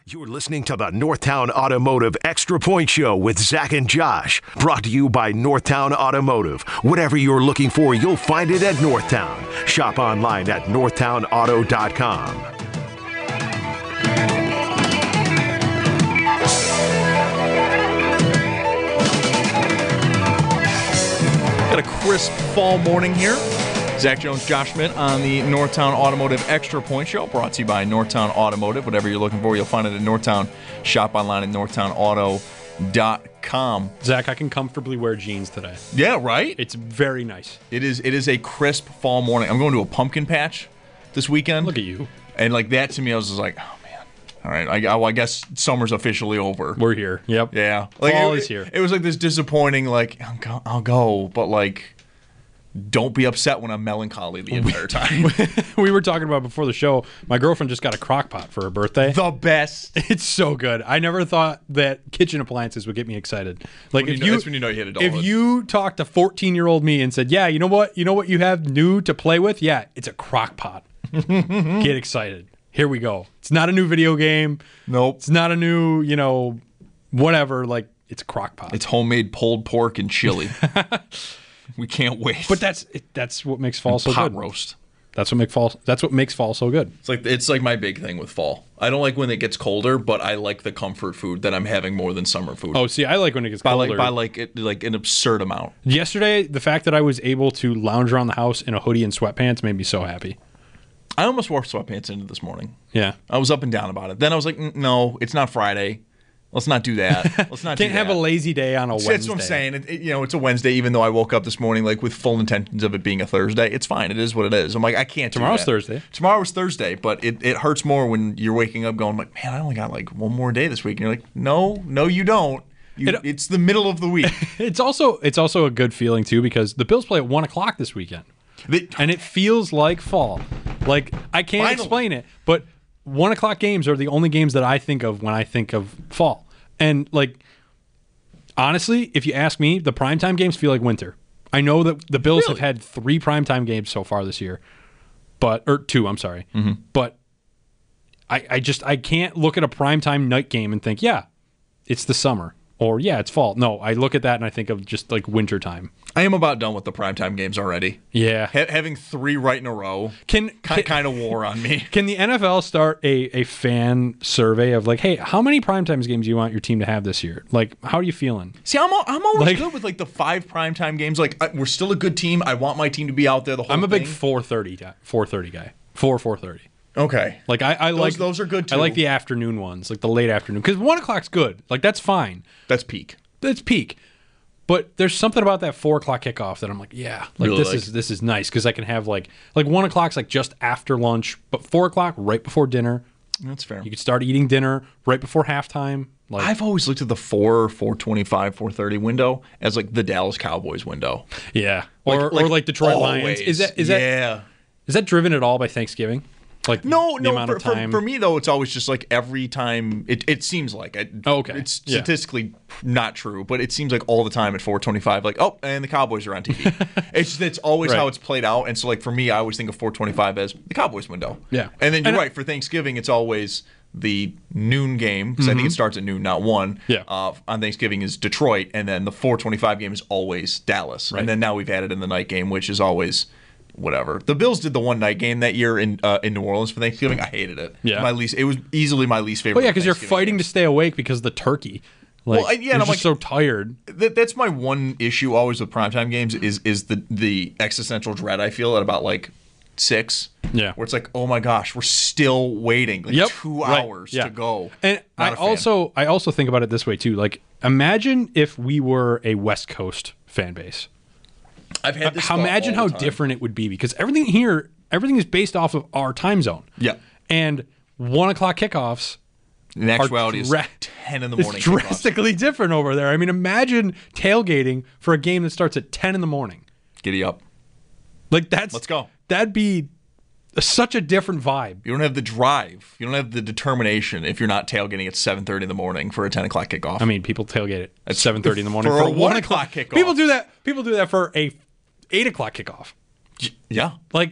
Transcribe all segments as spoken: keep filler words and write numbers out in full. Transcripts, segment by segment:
You're listening to the Northtown Automotive Extra Point Show with Zach and Josh. Brought to you by Northtown Automotive. Whatever you're looking for, you'll find it at Northtown. Shop online at northtown auto dot com. Got a crisp fall morning here. Zach Jones, Josh Schmidt on the Northtown Automotive Extra Point Show, brought to you by Northtown Automotive. Whatever you're looking for, you'll find it at Northtown. Shop online at northtown auto dot com. Zach, I can comfortably wear jeans today. Yeah, right? It's very nice. It is It is a crisp fall morning. I'm going to a pumpkin patch this weekend. Look at you. And like that to me, I was just like, oh, man. All right, I, well, I guess summer's officially over. We're here. Yep. Yeah. Like, fall it, is here. It was like this disappointing, like, I'll go, I'll go but like... Don't be upset when I'm melancholy the entire time. We were talking about before the show, my girlfriend just got a crock pot for her birthday. The best. It's so good. I never thought that kitchen appliances would get me excited. Like when if you know, you, that's when you know you hit adulthood. If you talked to fourteen-year-old me and said, yeah, you know what? You know what you have new to play with? Yeah, it's a crock pot. Get excited. Here we go. It's not a new video game. Nope. It's not a new, you know, whatever. Like, it's a crock pot. It's homemade pulled pork and chili. We can't wait. But that's it, that's what makes fall and so pot good. roast. That's what make fall. That's what makes fall so good. It's like it's like my big thing with fall. I don't like when it gets colder, but I like the comfort food that I'm having more than summer food. Oh, see, I like when it gets by colder. like by like it, like an absurd amount. Yesterday, the fact that I was able to lounge around the house in a hoodie and sweatpants made me so happy. I almost wore sweatpants into this morning. Yeah, I was up and down about it. Then I was like, no, it's not Friday. Let's not do that. Let's not. Can't do have that. a lazy day on a Wednesday. That's what I'm saying. It, it, you know, it's a Wednesday, even though I woke up this morning like with full intentions of it being a Thursday. It's fine. It is what it is. I'm like, I can't. Tomorrow's do that. Thursday. Tomorrow's Thursday, but it, it hurts more when you're waking up going like, man, I only got like one more day this week. And you're like, no, no, you don't. You, It- it's the middle of the week. It's also it's also a good feeling too because the Bills play at one o'clock this weekend, They- and it feels like fall. Like I can't Finally. explain it, but one o'clock games are the only games that I think of when I think of fall. And like honestly, if you ask me, the primetime games feel like winter. I know that the Bills Really? have had three primetime games so far this year, but or two, I'm sorry, Mm-hmm. but I I just I can't look at a primetime night game and think, yeah, it's the summer. Or, yeah, it's fall. No, I look at that and I think of just like winter time. I am about done with the primetime games already. Yeah. Ha- having three right in a row Can, ki- can kind of wore on me. can the N F L start a, a fan survey of like, hey, how many primetime games do you want your team to have this year? Like, how are you feeling? See, I'm al- I'm always Like- good with like the five primetime games. Like I, we're still a good team. I want my team to be out there the whole. I'm a big thing. four thirty guy. four thirty guy. four four thirty. Okay. Like I, I like those are good, I like too. the afternoon ones, like the late afternoon, because one o'clock's good. Like that's fine. That's peak. That's peak. But there's something about that four o'clock kickoff that I'm like, yeah, like Really this like. is this is nice because I can have like like one o'clock's like just after lunch, but four o'clock right before dinner. That's fair. You could start eating dinner right before halftime. Like I've always looked at the four, four twenty-five, four thirty window as like the Dallas Cowboys window. yeah, or or like Detroit Lions. Is that is that yeah. is that driven at all by Thanksgiving? Like No, the no. amount For, of for, time. for me though, it's always just like every time. It, it seems like it, Oh, okay. It's Yeah. statistically not true, but it seems like all the time at four twenty-five, like oh, and the Cowboys are on T V. it's it's always Right. how it's played out, and so like for me, I always think of four twenty-five as the Cowboys window. Yeah. and then you're And I- right for Thanksgiving, it's always the noon game because I think it starts at noon, not one. Mm-hmm. Yeah. Uh, on Thanksgiving is Detroit, and then the four twenty-five game is always Dallas, Right. and then now we've added in the night game, which is always. Whatever. The Bills did the one night game that year in uh, in New Orleans for Thanksgiving. I hated it. Yeah. my least. It was easily my least favorite. Well, yeah, because you're Thanksgiving fighting games. to stay awake because of the turkey. Like, Well, I- yeah, you're and I'm just like- so tired. That, that's my one issue always with primetime games is is the the existential dread I feel at about like six. Yeah. where it's like, oh my gosh, we're still waiting like Yep. two Right. hours Yeah. to go. And Not I a fan. also I also think about it this way too. Like, imagine if we were a West Coast fan base. I've had this. How, thought imagine all how the time. different it would be because everything here, everything is based off of our time zone. Yeah. And one o'clock kickoffs In actuality, dra- it's ten in the it's morning. kickoffs. drastically different over there. I mean, imagine tailgating for a game that starts at ten in the morning. Giddy up. Like that's Let's go. That'd be such a different vibe. You don't have the drive. You don't have the determination if you're not tailgating at seven thirty in the morning for a ten o'clock kickoff. I mean, people tailgate it at seven thirty in the morning for for, a a one one o'clock o'clock kickoff. People do that. People do that for a eight o'clock kickoff. yeah. Like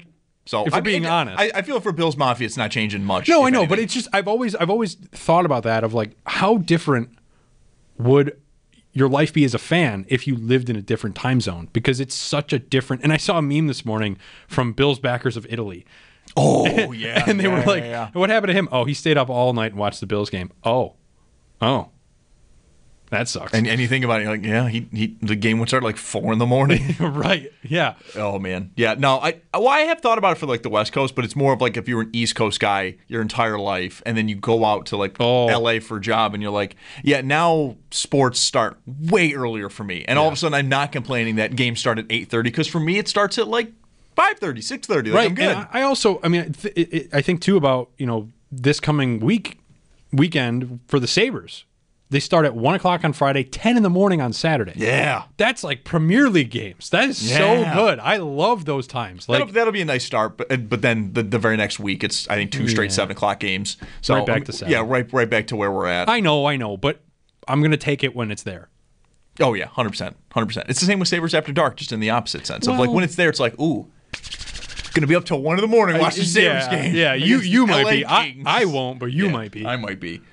So if we're I being mean, honest, I, I feel for Bills Mafia, it's not changing much. no, if I know, anything. but it's just I've always I've always thought about that of like how different would your life be as a fan if you lived in a different time zone, because it's such a different. And I saw a meme this morning from Bills backers of Italy. Oh yeah, and they yeah, were like, yeah, yeah. "What happened to him? Oh, he stayed up all night and watched the Bills game. Oh, oh, that sucks." And, and you think about it, you're like, yeah, he, he the game would start like four in the morning. Right? Yeah. Oh man, yeah. No, I well, I have thought about it for like the West Coast, but it's more of like if you were an East Coast guy your entire life, and then you go out to like Oh. L A for a job, and you're like, yeah, now sports start way earlier for me, and all of a sudden I'm not complaining that games start at eight thirty because for me it starts at like five thirty, six thirty. Like, Right. I'm good. And I I also, I mean, th- it, it, I think too about you know this coming week weekend for the Sabres. They start at one o'clock on Friday, ten in the morning on Saturday. yeah. That's like Premier League games. That is Yeah. so good. I love those times. Like, That'll, that'll be a nice start, but but then the, the very next week it's I think two straight Yeah. seven o'clock games. So Right back um, to seven. yeah, right right back to where we're at. I know, I know, but I'm gonna take it when it's there. Oh yeah, hundred percent, hundred percent. It's the same with Sabres After Dark, just in the opposite sense of like Well- when it's there, it's like ooh, gonna be up till one in the morning watching Sabres yeah, game. yeah. You against you the might L A be. I, Kings. I won't, but you Yeah, might be. I might be.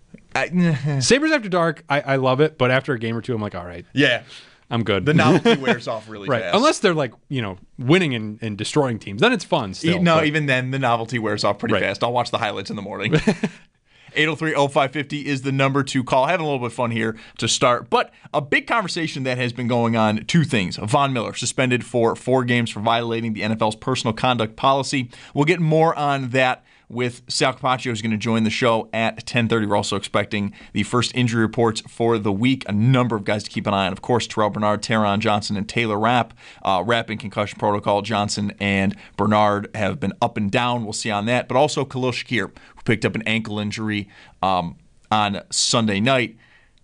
I, Sabres After Dark, I, I love it, but after a game or two, I'm like, all right, yeah, I'm good. the novelty wears off really right, fast. unless they're like you know winning and, and destroying teams, then it's fun. Still, E- no, but- even then the novelty wears off pretty Right. fast. I'll watch the highlights in the morning. eight oh three oh five five oh is the number to call. Having a little bit of fun here to start. But a big conversation that has been going on, two things. Von Miller suspended for four games for violating the N F L's personal conduct policy. We'll get more on that with Sal Capaccio, who's going to join the show at ten thirty. We're also expecting the first injury reports for the week. A number of guys to keep an eye on. Of course, Terrell Bernard, Taron Johnson, and Taylor Rapp. Uh, Rapp in concussion protocol. Johnson and Bernard have been up and down. We'll see on that. But also Khalil Shakir, who picked up an ankle injury um, on Sunday night.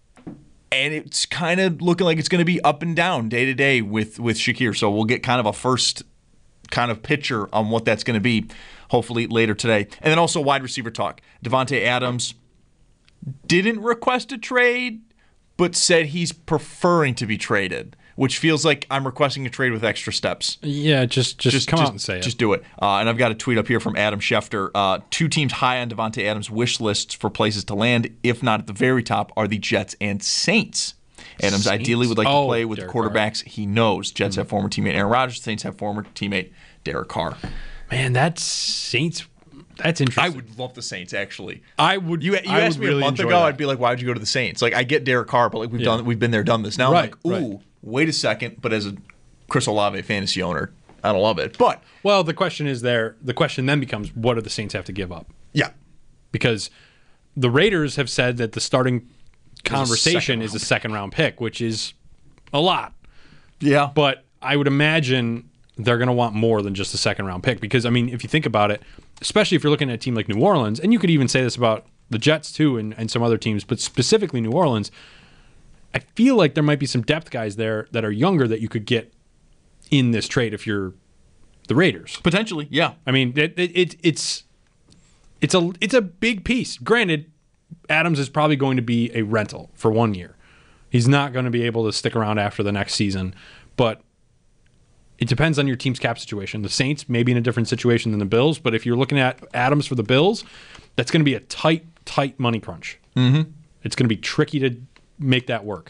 And it's kind of looking like it's going to be up and down day to day with, with Shakir. So we'll get kind of a first kind of picture on what that's going to be, hopefully later today. And then also wide receiver talk. Devontae Adams didn't request a trade, but said he's preferring to be traded, which feels like I'm requesting a trade with extra steps. yeah, just just, come out and say Just it. do it. Uh, and I've got a tweet up here from Adam Schefter. Uh, two teams high on Devontae Adams' wish lists for places to land, if not at the very top, are the Jets and Saints. Adams Saints? ideally would like Oh, to play with the Derek quarterbacks he knows. Jets have former teammate Aaron Rodgers. Saints have former teammate Derek Carr. Man, that's Saints. That's interesting. I would love the Saints, actually. I would. You, you I asked would me really a month enjoy ago, that. I'd be like, why would you go to the Saints? Like, I get Derek Carr, but like we've Yeah. done, we've been there, done this. Now Right, I'm like, ooh, right. wait a second. But as a Chris Olave fantasy owner, I don't love it. But Well, the question is there. The question then becomes, what do the Saints have to give up? yeah, Because the Raiders have said that the starting conversation second is a second round pick, which is a lot. yeah, But I would imagine they're going to want more than just a second round pick. Because, I mean, if you think about it, especially if you're looking at a team like New Orleans, and you could even say this about the Jets too and, and some other teams, but specifically New Orleans, I feel like there might be some depth guys there that are younger that you could get in this trade if you're the Raiders. potentially, yeah. I mean, it, it, it, it's it's a it's a big piece. Granted, Adams is probably going to be a rental for one year. He's not going to be able to stick around after the next season, but it depends on your team's cap situation. The Saints may be in a different situation than the Bills, but if you're looking at Adams for the Bills, that's going to be a tight, tight money crunch. Mm-hmm. It's going to be tricky to make that work.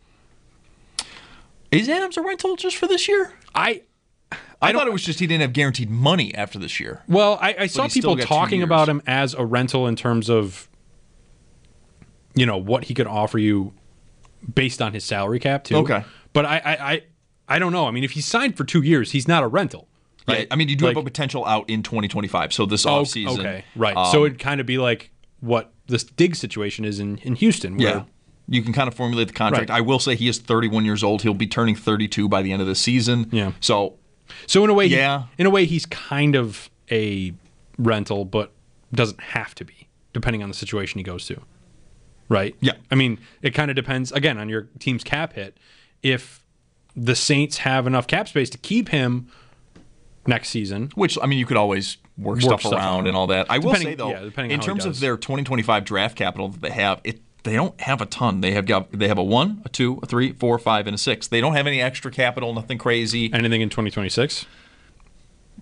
Is Adams a rental just for this year? I I, don't- thought it was just he didn't have guaranteed money after this year. Well, I, I saw he's still people got two talking years. about him as a rental in terms of, you know, what he could offer you based on his salary cap too. Okay. But I, I, I, I don't know. I mean, if he's signed for two years, he's not a rental. Right. Right? I mean, you do Like- have a potential out in twenty twenty-five. So this Oh, offseason. okay. Right. um, so it'd kind of be like what this Diggs situation is in, in Houston. Where, yeah. You can kind of formulate the contract. Right. I will say he is thirty-one years old. He'll be turning thirty-two by the end of the season. Yeah. So So in a way, he- Yeah. in a way, he's kind of a rental, but doesn't have to be, depending on the situation he goes to. Right? Yeah. I mean, it kind of depends, again, on your team's cap hit. If the Saints have enough cap space to keep him next season, Which, I mean, you could always work, Work stuff, stuff around around. and all that. I will Depending- say, though, yeah, depending in on how he terms of does. their twenty twenty-five draft capital that they have, it they don't have a ton. They have got they have a one, a two, a three, four, five, and a six. They don't have any extra capital, nothing crazy. anything in twenty twenty-six?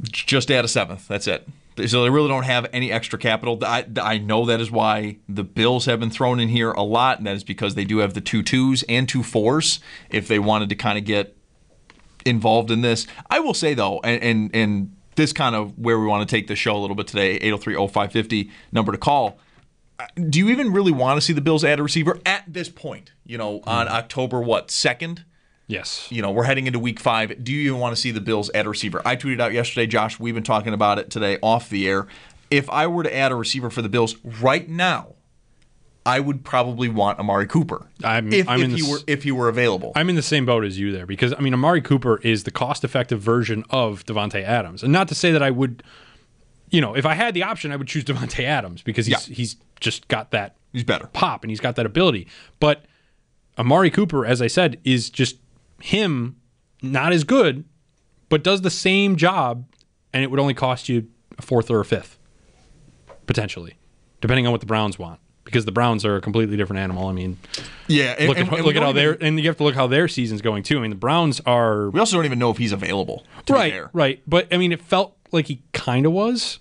Just add a seventh. That's it. So they really don't have any extra capital. I, I know that is why the Bills have been thrown in here a lot, and that is because they do have the two twos and two fours if they wanted to kind of get involved in this. I will say, though, and, and, and this kind of where we want to take the show a little bit today, eight oh three oh five five oh, number to call. Do you even really want to see the Bills add a receiver at this point? You know, on October, what, second? Yes. You know, we're heading into week five. Do you even want to see the Bills add a receiver? I tweeted out yesterday, Josh, we've been talking about it today off the air. If I were to add a receiver for the Bills right now, I would probably want Amari Cooper. I'm, if, I'm if in he the, were if he were available. I'm in the same boat as you there because, I mean, Amari Cooper is the cost-effective version of Davante Adams. And not to say that I would, you know, if I had the option, I would choose Davante Adams because he's Yeah. he's just got that He's better. pop and he's got that ability. But Amari Cooper, as I said, is just him, not as good, but does the same job, and it would only cost you a fourth or a fifth, potentially, depending on what the Browns want. Because the Browns are a completely different animal. I mean, Yeah, and, look and, at, and look we at how don't their even- and you have to look how their season's going too. I mean, the Browns are We also don't even know if he's available. To right, be fair. right. But I mean, it felt like he kind of was,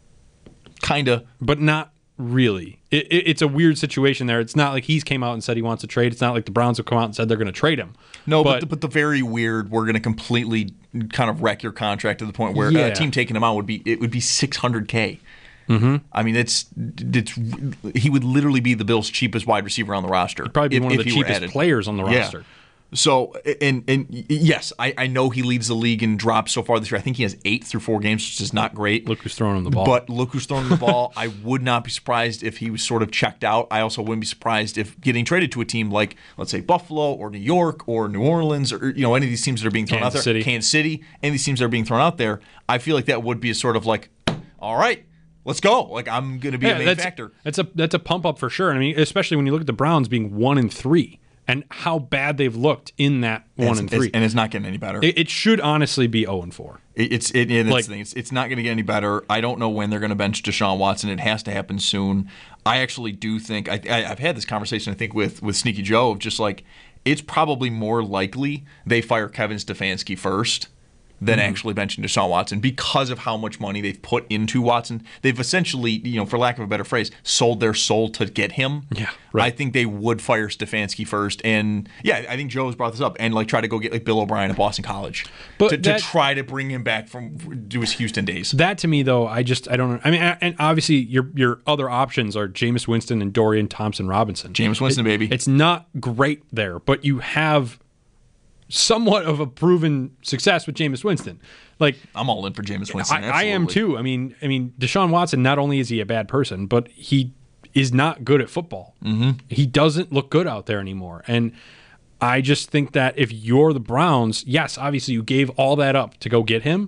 Kind of. but not really. It, it, it's a weird situation there. It's not like he's came out and said he wants to trade. It's not like the Browns have come out and said they're going to trade him. No, but but, the, but the very weird, we're going to completely kind of wreck your contract to the point where Yeah. a team taking him out would be it would be six hundred K. Mm-hmm. I mean, it's it's he would literally be the Bills' cheapest wide receiver on the roster. probably be if- one of if the he were cheapest added. players on the Yeah. roster. So and and yes, I, I know he leads the league in drops so far this year. I think he has eight through four games, which is not great. Look who's throwing him the ball. But look who's throwing the ball. I would not be surprised if he was sort of checked out. I also wouldn't be surprised if getting traded to a team like, let's say, Buffalo or New York or New Orleans or you know any of these teams that are being thrown Kansas out there, City. Kansas City, any of these teams that are being thrown out there, I feel like that would be a sort of like, all right, let's go. Like I'm going to be Yeah, a main that's, factor. That's a that's a pump up for sure. I mean, especially when you look at the Browns being one and three and how bad they've looked in that one It's- and it's- three. and it's not getting any better. It, it should honestly be zero and four. It- It's it, it, Like- it's, the thing. it's it's not going to get any better. I don't know when they're going to bench Deshaun Watson. It has to happen soon. I actually do think I, I I've had this conversation I think with with Sneaky Joe of just like it's probably more likely they fire Kevin Stefanski first than Mm-hmm. actually benching Deshaun Watson because of how much money they've put into Watson. They've essentially, you know, for lack of a better phrase, sold their soul to get him. Yeah, right. I think they would fire Stefanski first, and yeah, I think Joe has brought this up and like try to go get like Bill O'Brien at Boston College But to, that- to try to bring him back from to his Houston days. That to me though, I just I don't. I mean, and obviously your your other options are Jameis Winston and Dorian Thompson Robinson. Jameis Winston, It- baby. It's not great there, but you have somewhat of a proven success with Jameis Winston. Like I'm all in for Jameis Winston. I, I am absolutely. too. I mean, I mean, Deshaun Watson. Not only is he a bad person, but he is not good at football. Mm-hmm. He doesn't look good out there anymore. And I just think that if you're the Browns, yes, obviously you gave all that up to go get him,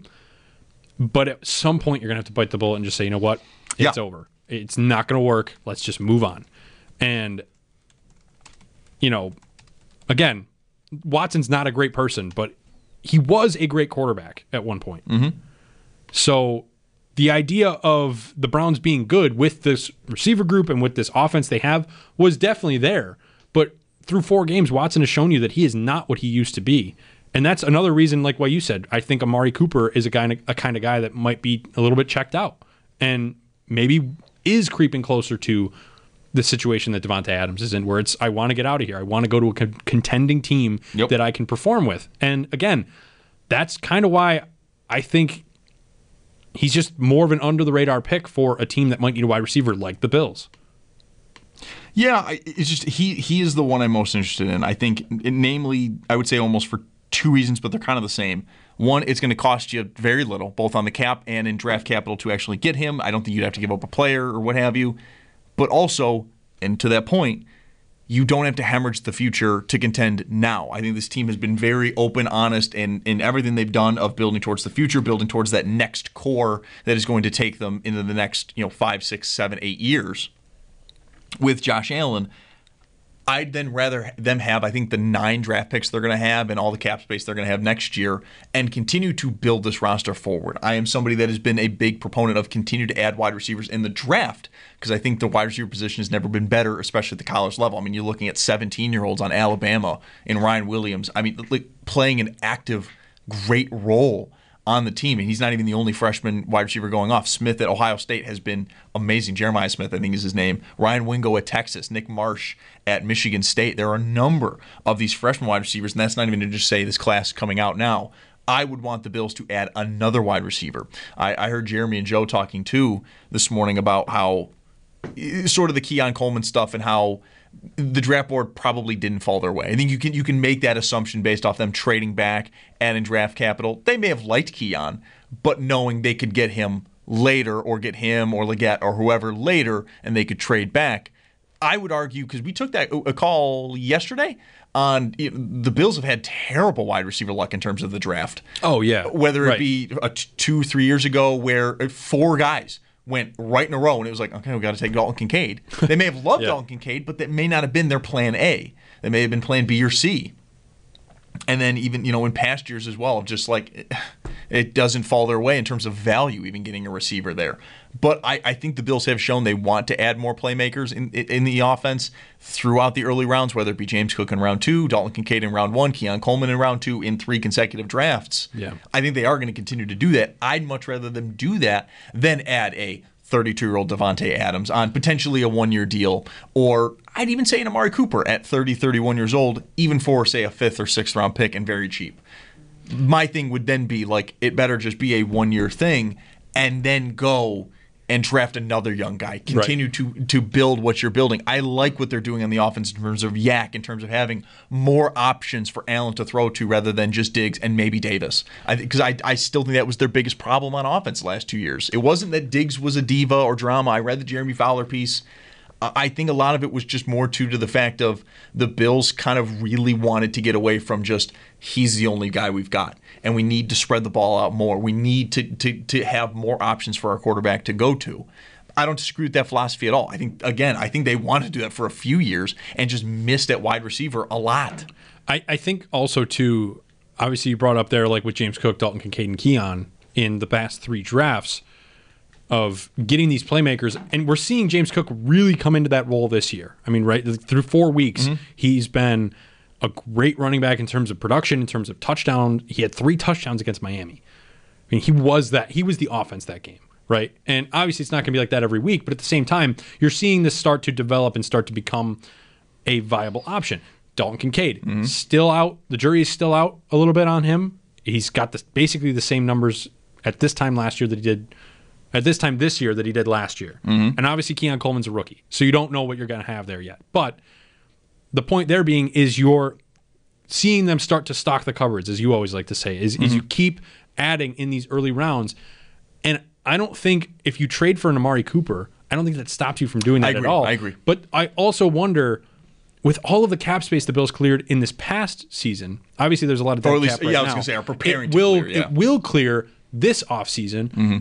but at some point you're gonna have to bite the bullet and just say, you know what, it's Yeah. over. It's not gonna work. Let's just move on. And you know, again, Watson's not a great person, but he was a great quarterback at one point. Mm-hmm. So the idea of the Browns being good with this receiver group and with this offense they have was definitely there. But through four games, Watson has shown you that he is not what he used to be. And that's another reason, like what you said, I think Amari Cooper is a guy, a kind of guy that might be a little bit checked out and maybe is creeping closer to the situation that Davante Adams is in, where it's, I want to get out of here. I want to go to a con- contending team Yep. that I can perform with. And again, that's kind of why I think he's just more of an under-the-radar pick for a team that might need a wide receiver like the Bills. Yeah, I- it's just he he is the one I'm most interested in. I think, namely, I would say almost for two reasons, but they're kind of the same. One, it's going to cost you very little, both on the cap and in draft capital to actually get him. I don't think you'd have to give up a player or what have you. But also, and to that point, you don't have to hemorrhage the future to contend now. I think this team has been very open, honest, and in everything they've done of building towards the future, building towards that next core that is going to take them into the next, you know, five, six, seven, eight years. With Josh Allen, I'd then rather them have, I think, the nine draft picks they're going to have and all the cap space they're going to have next year and continue to build this roster forward. I am somebody that has been a big proponent of continue to add wide receivers in the draft because I think the wide receiver position has never been better, especially at the college level. I mean, you're looking at seventeen-year-olds on Alabama and Ryan Williams. I mean, like playing an active, great role on the team, and he's not even the only freshman wide receiver going off. Smith at Ohio State has been amazing. Jeremiah Smith, I think is his name. Ryan Wingo at Texas. Nick Marsh at Michigan State. There are a number of these freshman wide receivers, and that's not even to just say this class coming out now. I would want the Bills to add another wide receiver. I, I heard Jeremy and Joe talking too this morning about how sort of the Keon Coleman stuff and how the draft board probably didn't fall their way. I think you can you can make that assumption based off them trading back and in draft capital. They may have liked Keon, but knowing they could get him later or get him or Leggett or whoever later and they could trade back. I would argue, because we took that a call yesterday on you know, the Bills have had terrible wide receiver luck in terms of the draft. Oh, yeah. Whether it right. be a t- two, three years ago where four guys went right in a row and it was like, okay, we got to take Dalton Kincaid. They may have loved yeah. Dalton Kincaid, but that may not have been their plan A. They may have been plan B or C. And then even, you know, in past years as well, just like it, it doesn't fall their way in terms of value, even getting a receiver there. But I, I think the Bills have shown they want to add more playmakers in in the offense throughout the early rounds, whether it be James Cook in round two, Dalton Kincaid in round one, Keon Coleman in round two, in three consecutive drafts. Yeah. I think they are going to continue to do that. I'd much rather them do that than add a thirty-two-year-old Devontae Adams on potentially a one-year deal, or I'd even say an Amari Cooper at thirty, thirty-one years old, even for, say, a fifth or sixth round pick and very cheap. My thing would then be, like, it better just be a one-year thing and then go and draft another young guy. Continue right. to to build what you're building. I like what they're doing on the offense in terms of Yak, in terms of having more options for Allen to throw to rather than just Diggs and maybe Davis. Because I, I, I still think that was their biggest problem on offense the last two years. It wasn't that Diggs was a diva or drama. I read the Jeremy Fowler piece. I think a lot of it was just more to, to the fact of the Bills kind of really wanted to get away from just he's the only guy we've got, and we need to spread the ball out more. We need to to to have more options for our quarterback to go to. I don't disagree with that philosophy at all. I think, again, I think they wanted to do that for a few years and just missed at wide receiver a lot. I, I think also, too, obviously you brought up there, like with James Cook, Dalton Kincaid, and Keon in the past three drafts, of getting these playmakers, and we're seeing James Cook really come into that role this year. I mean, right through four weeks, mm-hmm. he's been a great running back in terms of production, in terms of touchdown. He had three touchdowns against Miami. I mean, he was that. He was the offense that game, right? And obviously, it's not going to be like that every week, but at the same time, you're seeing this start to develop and start to become a viable option. Dalton Kincaid, mm-hmm. still out. The jury is still out a little bit on him. He's got the, basically the same numbers at this time last year that he did at this time this year that he did last year. Mm-hmm. And obviously Keon Coleman's a rookie, so you don't know what you're going to have there yet. But the point there being is you're seeing them start to stock the cupboards, as you always like to say, is, mm-hmm. is you keep adding in these early rounds. And I don't think if you trade for an Amari Cooper, I don't think that stops you from doing that I agree, at all. I agree. But I also wonder, with all of the cap space the Bills cleared in this past season, obviously there's a lot of dead or at least, cap right yeah, I was now. going to say, are preparing it to will, clear, yeah. It will clear this offseason. Mm-hmm.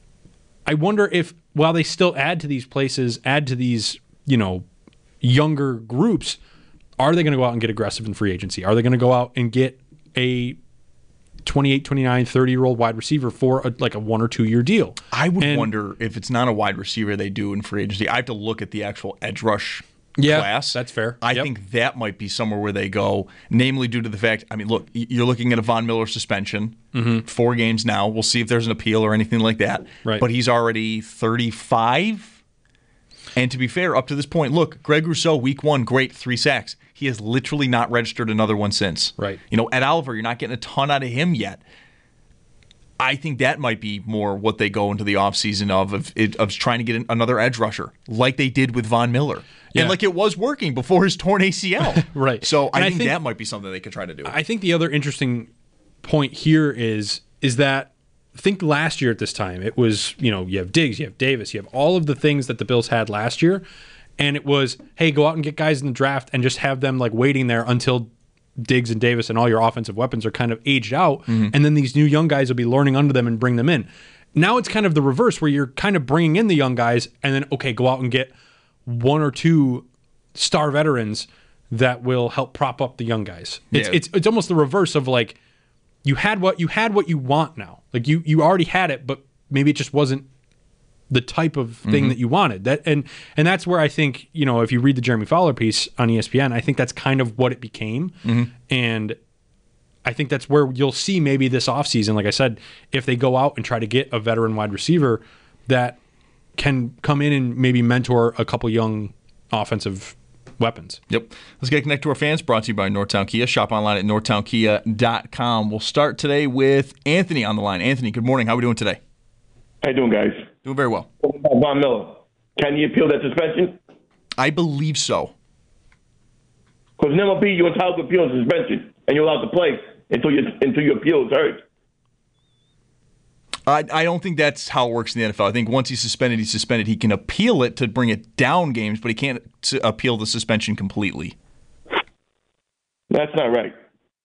I wonder if, while they still add to these places, add to these, you know, younger groups, are they going to go out and get aggressive in free agency? Are they going to go out and get a twenty-eight, twenty-nine, thirty-year-old wide receiver for a, like a one or two year deal? I would and, wonder if it's not a wide receiver they do in free agency. I have to look at the actual edge rush yeah, class. That's fair. I yep. think that might be somewhere where they go, namely due to the fact, I mean, look, you're looking at a Von Miller suspension, mm-hmm. four games now. We'll see if there's an appeal or anything like that. Right. But he's already thirty-five. And to be fair, up to this point, look, Greg Rousseau, week one, great, three sacks. He has literally not registered another one since. Right. You know, Ed Oliver, you're not getting a ton out of him yet. I think that might be more what they go into the offseason of, of, of trying to get another edge rusher, like they did with Von Miller. Yeah. And like it was working before his torn A C L. Right. So I think, I think that might be something they could try to do. I think the other interesting point here is is that, think last year at this time, it was, you know, you have Diggs, you have Davis, you have all of the things that the Bills had last year. And it was, hey, go out and get guys in the draft and just have them like waiting there until Diggs and Davis and all your offensive weapons are kind of aged out. Mm-hmm. And then these new young guys will be learning under them and bring them in. Now it's kind of the reverse, where you're kind of bringing in the young guys and then, okay, go out and get one or two star veterans that will help prop up the young guys. It's yeah. it's it's almost the reverse of like, you had what you had what you want now. Like you you already had it, but maybe it just wasn't the type of thing mm-hmm. that you wanted. That and and that's where I think, you know, if you read the Jeremy Fowler piece on E S P N, I think that's kind of what it became. Mm-hmm. And I think that's where you'll see maybe this offseason, like I said, if they go out and try to get a veteran wide receiver that can come in and maybe mentor a couple young offensive weapons. Yep. Let's get connected to our fans. Brought to you by Northtown Kia. Shop online at northtown kia dot com. We'll start today with Anthony on the line. Anthony, good morning. How are we doing today? How you doing, guys? Doing very well. Von Miller. Can you appeal that suspension? I believe so. Because in M L B, you're entitled to appeal the suspension, and you're allowed to play until you until your appeal is heard. I, I don't think that's how it works in the N F L. I think once he's suspended, he's suspended. He can appeal it to bring it down games, but he can't appeal the suspension completely. That's not right.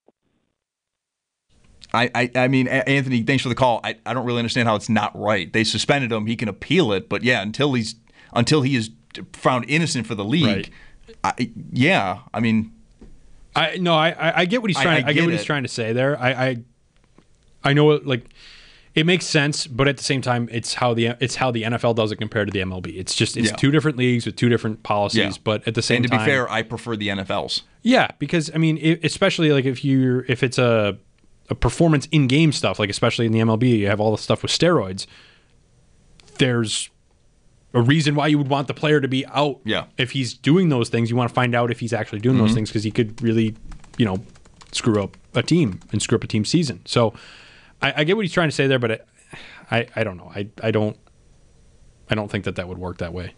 I, I, I mean, Anthony, thanks for the call. I, I don't really understand how it's not right. They suspended him. He can appeal it, but yeah, until he's until he is found innocent for the league, right. I, yeah, I mean, I no, I I get what he's trying. I, I, I get, get what he's trying to say there. I I, I know it, like. It makes sense, but at the same time, it's how the it's how the N F L does it compared to the M L B. It's just it's yeah. two different leagues with two different policies. Yeah. But at the same time, and to time, be fair, I prefer the N F L's. Yeah, because I mean, it, especially like if you if it's a a performance in game stuff, like especially in the M L B, you have all the stuff with steroids. There's a reason why you would want the player to be out. Yeah. If he's doing those things, you want to find out if he's actually doing mm-hmm. those things because he could really, you know, screw up a team and screw up a team's season. So. I, I get what he's trying to say there, but it, I, I don't know. I, I don't I don't think that that would work that way.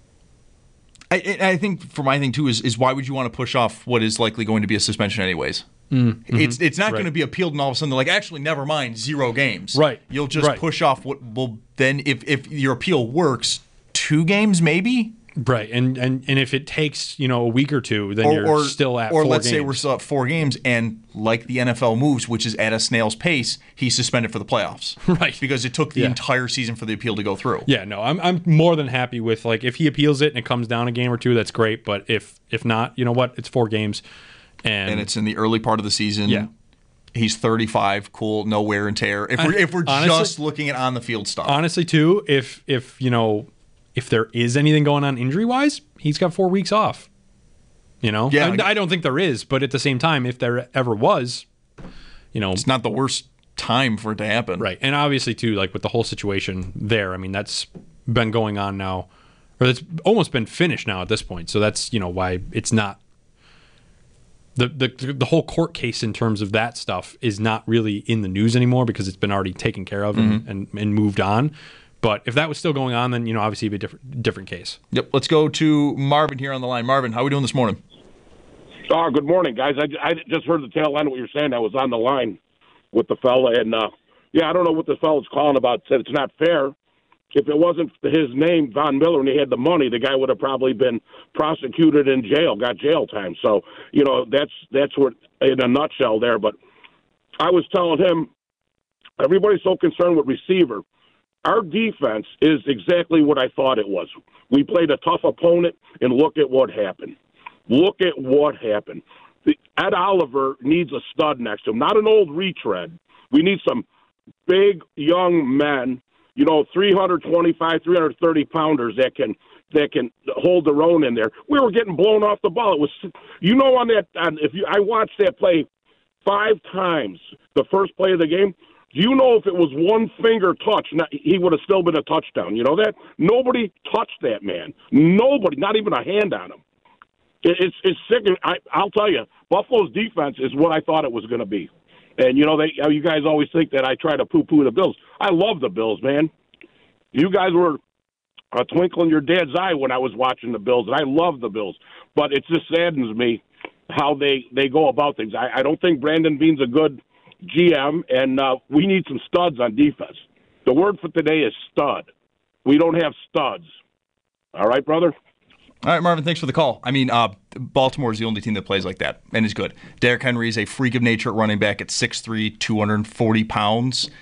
I, I think for my thing too is is why would you want to push off what is likely going to be a suspension anyways? Mm-hmm. It's it's not right. going to be appealed and all of a sudden they're like, actually, never mind, zero games. Right. You'll just right. push off what will then if if your appeal works, two games maybe. Right, and, and and if it takes, you know, a week or two, then or, you're or, still at or four let's games. say we're still at four games, and like the N F L moves, which is at a snail's pace, he's suspended for the playoffs. Right. Because it took the yeah. entire season for the appeal to go through. Yeah, no, I'm I'm more than happy with, like, if he appeals it and it comes down a game or two, that's great, but if if not, you know what, it's four games. And, and it's in the early part of the season. Yeah. He's thirty-five, cool, no wear and tear. If we're, if we're honestly, just looking at on-the-field stuff. Honestly, too, if if, you know, if there is anything going on injury-wise, he's got four weeks off. You know? Yeah, I, I don't think there is, but at the same time, if there ever was, you know. It's not the worst time for it to happen. Right. And obviously, too, like with the whole situation there, I mean, that's been going on now, or that's almost been finished now at this point. So that's, you know, why it's not. The, the the whole court case in terms of that stuff is not really in the news anymore because it's been already taken care of mm-hmm. and, and, and moved on. But if that was still going on, then, you know, obviously it'd be a different different case. Yep. Let's go to Marvin here on the line. Marvin, how are we doing this morning? Oh, good morning, guys. I, I just heard the tail end of what you're saying. I was on the line with the fella, and, uh, yeah, I don't know what the fella's calling about. Said it's not fair. If it wasn't his name, Von Miller, and he had the money, the guy would have probably been prosecuted in jail, got jail time. So, you know, that's that's what, in a nutshell there. But I was telling him, everybody's so concerned with receiver. Our defense is exactly what I thought it was. We played a tough opponent, and look at what happened. Look at what happened. The, Ed Oliver needs a stud next to him, not an old retread. We need some big, young men, you know, three twenty-five, three thirty pounders that can that can hold their own in there. We were getting blown off the ball. It was, you know, on that. On, if you, I watched that play five times, the first play of the game. Do you know if it was one finger touch, not, he would have still been a touchdown? You know that? Nobody touched that man. Nobody, not even a hand on him. It, it's it's sickening. I, I'll tell you, Buffalo's defense is what I thought it was going to be. And, you know, they you guys always think that I try to poo-poo the Bills. I love the Bills, man. You guys were a twinkle in your dad's eye when I was watching the Bills, and I love the Bills. But it just saddens me how they, they go about things. I, I don't think Brandon Beane's a good G M, and uh, we need some studs on defense. The word for today is stud. We don't have studs. All right, brother? All right, Marvin, thanks for the call. I mean, uh, Baltimore is the only team that plays like that and is good. Derrick Henry is a freak of nature at running back at six three, two hundred forty pounds,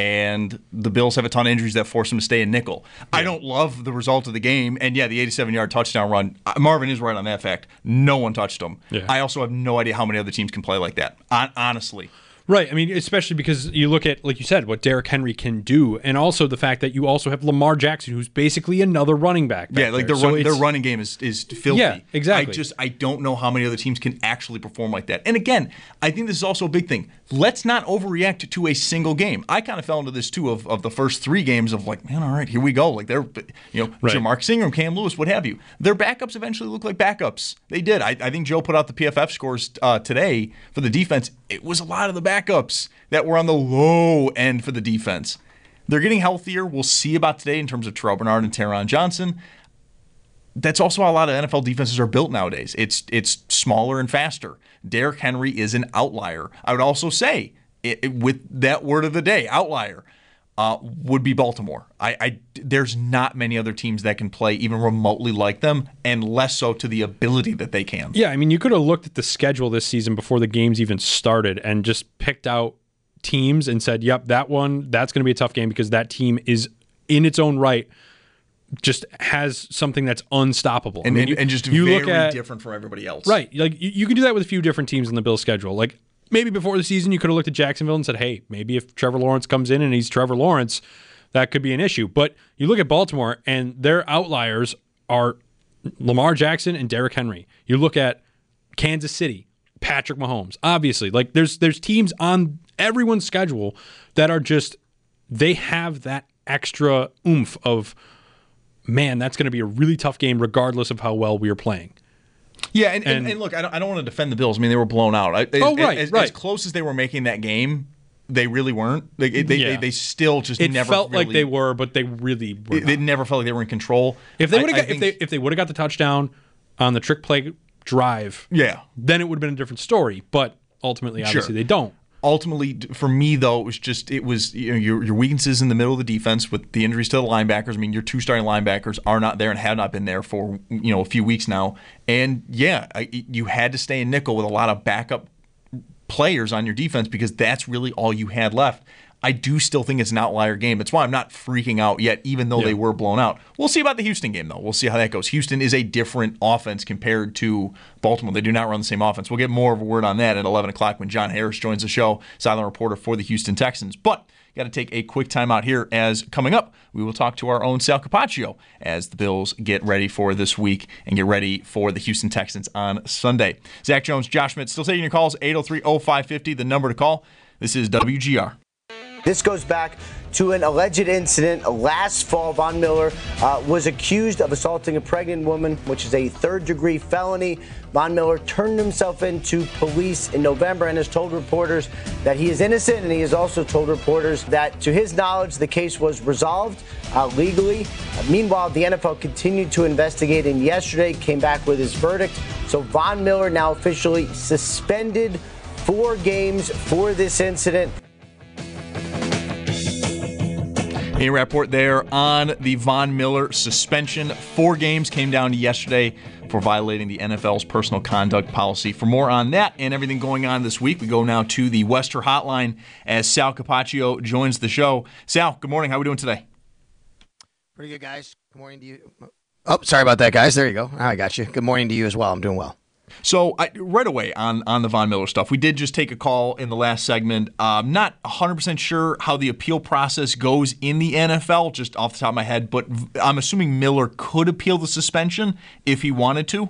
and the Bills have a ton of injuries that force them to stay in nickel. Yeah. I don't love the result of the game, and yeah, the eighty-seven-yard touchdown run, Marvin is right on that fact. No one touched him. Yeah. I also have no idea how many other teams can play like that, honestly. Right. I mean, especially because you look at, like you said, what Derrick Henry can do, and also the fact that you also have Lamar Jackson, who's basically another running back. Yeah, like there. their, So run, their it's- running game is, is filthy. Yeah, exactly. I just I don't know how many other teams can actually perform like that. And again, I think this is also a big thing. Let's not overreact to a single game. I kind of fell into this too of, of the first three games of like, man, all right, here we go. Like they're, you know, Right. Jamarcus Ingram, Cam Lewis, what have you. Their backups eventually look like backups. They did. I, I think Joe put out the P F F scores uh, today for the defense. It was a lot of the backups that were on the low end for the defense. They're getting healthier. We'll see about today in terms of Terrell Bernard and Taron Johnson. That's also how a lot of N F L defenses are built nowadays. It's it's smaller and faster. Derrick Henry is an outlier. I would also say, it, it, with that word of the day, outlier, uh, would be Baltimore. I, I there's not many other teams that can play even remotely like them, and less so to the ability that they can. Yeah, I mean, you could have looked at the schedule this season before the games even started and just picked out teams and said, yep, that one, that's going to be a tough game because that team is in its own right, just has something that's unstoppable. And, I mean, and, you, and just you very look at, different from everybody else. Right. Like you, you can do that with a few different teams in the Bills schedule. Like maybe before the season, you could have looked at Jacksonville and said, hey, maybe if Trevor Lawrence comes in and he's Trevor Lawrence, that could be an issue. But you look at Baltimore and their outliers are Lamar Jackson and Derrick Henry. You look at Kansas City, Patrick Mahomes. Obviously, like there's there's teams on everyone's schedule that are just, they have that extra oomph of, man, that's going to be a really tough game regardless of how well we are playing. Yeah, and, and, And- and look, I don't, I don't want to defend the Bills. I mean, they were blown out. I, Oh, as, right, as, right. as close as they were making that game, they really weren't. They, they, Yeah. they, they still just It never felt really, like they were, but they really were It, they not. never felt like they were in control. If they I- would I have got, if think- they if they would have got the touchdown on the trick play drive, yeah. then it would have been a different story. But ultimately, obviously, Sure. they don't. Ultimately, d- for me though, it was just it was you know your your weaknesses in the middle of the defense with the injuries to the linebackers. I mean, your two starting linebackers are not there and have not been there for you know a few weeks now. And yeah, I, you had to stay in nickel with a lot of backup players on your defense because that's really all you had left. I do still think it's an outlier game. That's why I'm not freaking out yet, even though Yeah. they were blown out. We'll see about the Houston game, though. We'll see how that goes. Houston is a different offense compared to Baltimore. They do not run the same offense. We'll get more of a word on that at eleven o'clock when John Harris joins the show, sideline reporter for the Houston Texans. But got to take a quick time out here as coming up, we will talk to our own Sal Capaccio as the Bills get ready for this week and get ready for the Houston Texans on Sunday. Zach Jones, Josh Schmidt, still taking your calls, eight oh three oh five five oh, the number to call. This is W G R. This goes back to an alleged incident last fall. Von Miller uh, was accused of assaulting a pregnant woman, which is a third-degree felony. Von Miller turned himself into police in November and has told reporters that he is innocent, and he has also told reporters that, to his knowledge, the case was resolved uh, legally. Uh, meanwhile, the N F L continued to investigate, and yesterday came back with his verdict. So Von Miller now officially suspended four games for this incident. A report there on the Von Miller suspension. Four games came down yesterday for violating the N F L's personal conduct policy. For more on that and everything going on this week, we go now to the Wester Hotline as Sal Capaccio joins the show. Sal, good morning. How are we doing today? Pretty good, guys. Good morning to you. Oh, sorry about that, guys. There you go. I got you. Good morning to you as well. I'm doing well. So I, right away on, on the Von Miller stuff, we did just take a call in the last segment. I'm not one hundred percent sure how the appeal process goes in the N F L, just off the top of my head, but I'm assuming Miller could appeal the suspension if he wanted to.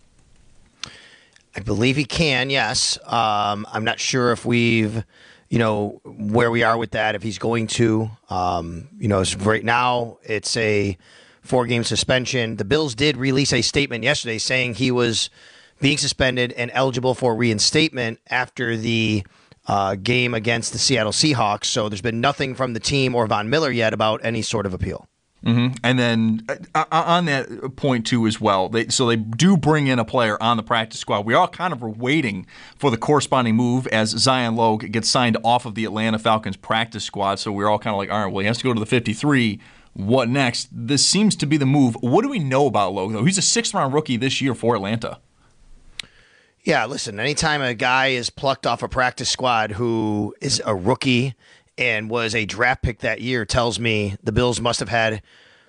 I believe he can, yes. Um, I'm not sure if we've, you know, where we are with that, if he's going to. Um, you know, as right now, it's a four-game suspension. The Bills did release a statement yesterday saying he was being suspended and eligible for reinstatement after the uh, game against the Seattle Seahawks. So there's been nothing from the team or Von Miller yet about any sort of appeal. Mm-hmm. And then uh, on that point, too, as well, they, so they do bring in a player on the practice squad. We all kind of were waiting for the corresponding move as Zion Logue gets signed off of the Atlanta Falcons practice squad. So we're all kind of like, all right, well, he has to go to the fifty-three. What next? This seems to be the move. What do we know about Logue, though? He's a sixth-round rookie this year for Atlanta. Yeah, listen, anytime a guy is plucked off a practice squad who is a rookie and was a draft pick that year tells me the Bills must have had